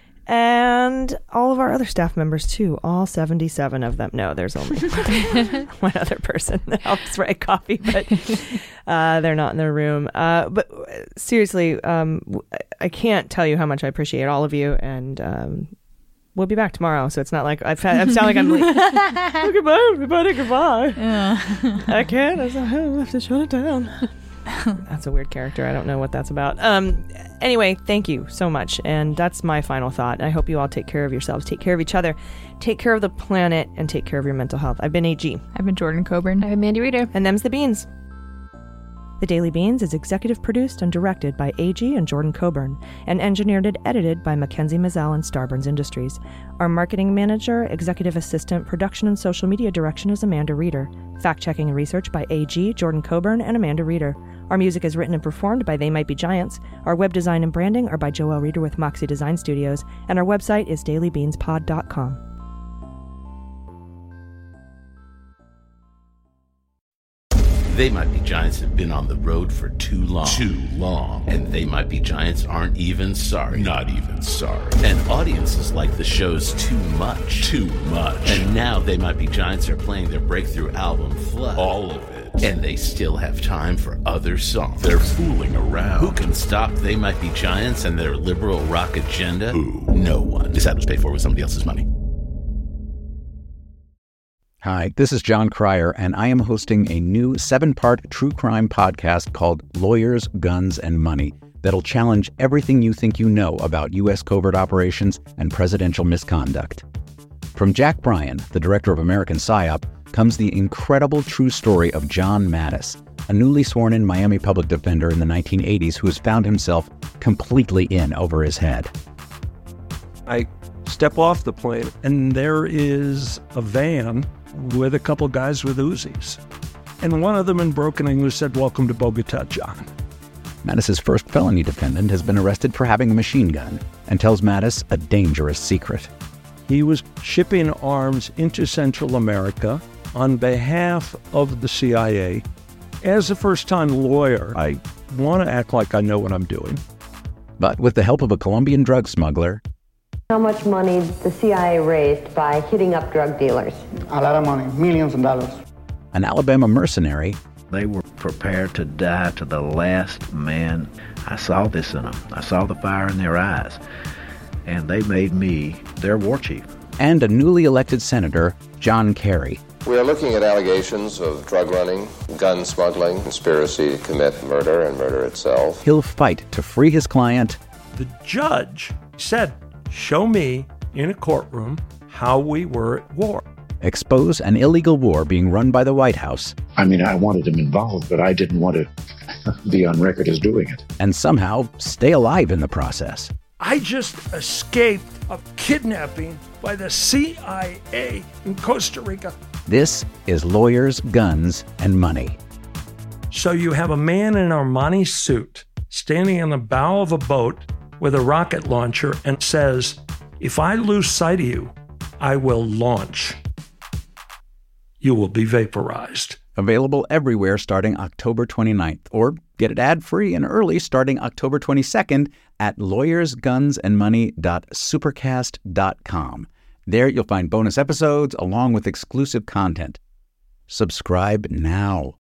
And all of our other staff members too, all seventy-seven of them. No, there's only one other person that helps write coffee, but uh, they're not in their room. Uh, but uh, seriously, um, w- I can't tell you how much I appreciate all of you. And um, we'll be back tomorrow. So it's not like I've had, I sound like I'm like, oh, goodbye, everybody, goodbye.
Yeah.
I can't. I have to shut it down. That's a weird character. I don't know what that's about. Um. Anyway, thank you so much. And that's my final thought. I hope you all take care of yourselves, take care of each other, take care of the planet, and take care of your mental health. I've been A G.
I've been Jordan Coburn.
I'm Mandy Reader.
And them's the Beans. The Daily Beans is executive produced and directed by A G and Jordan Coburn, and engineered and edited by Mackenzie Mazzell and Starburns Industries. Our marketing manager, executive assistant, production and social media direction is Amanda Reeder. Fact-checking and research by A G, Jordan Coburn, and Amanda Reeder. Our music is written and performed by They Might Be Giants. Our web design and branding are by Joelle Reeder with Moxie Design Studios, and our website is daily beans pod dot com.
They Might Be Giants have been on the road for too long. Too long. And They Might Be Giants aren't even sorry. Not even sorry. And audiences like the shows too much. Too much. And now They Might Be Giants are playing their breakthrough album, Flood. All of it. And they still have time for other songs. They're fooling around. Who can stop They Might Be Giants and their liberal rock agenda? Who? No one. This ad was paid for with somebody else's money.
Hi, this is John Cryer, and I am hosting a new seven-part true crime podcast called Lawyers, Guns, and Money that'll challenge everything you think you know about U S covert operations and presidential misconduct. From Jack Bryan, the director of American PSYOP, comes the incredible true story of John Mattis, a newly sworn-in Miami public defender in the nineteen eighties who has found himself completely in over his head.
I step off the plane, and there is a van with a couple guys with Uzis. And one of them in broken English said, "Welcome to Bogota, John."
Mattis's first felony defendant has been arrested for having a machine gun and tells Mattis a dangerous secret.
He was shipping arms into Central America on behalf of the C I A. As a first-time lawyer, I want to act like I know what I'm doing.
But with the help of a Colombian drug smuggler,
How much money the C I A raised by hitting up drug dealers?
A lot of money, millions of dollars.
an Alabama mercenary,
They were prepared to die to the last man. I saw this in them. I saw the fire in their eyes. And they made me their war chief.
and a newly elected senator, John Kerry.
We are looking at allegations of drug running, gun smuggling, conspiracy to commit murder and murder itself.
He'll fight to free his client
The judge said, show me in a courtroom how we were at war.
Expose an illegal war being run by the White House.
I mean, I wanted him involved, but I didn't want to be on record as doing it.
And somehow stay alive in the process.
I just escaped a kidnapping by the C I A in Costa Rica.
This is Lawyers, Guns, and Money.
So you have a man in an Armani suit standing in the bow of a boat with a rocket launcher and says, if I lose sight of you, I will launch. You will be vaporized.
Available everywhere starting October twenty-ninth, or get it ad-free and early starting October twenty-second at lawyers guns and money dot supercast dot com. There you'll find bonus episodes along with exclusive content. Subscribe now.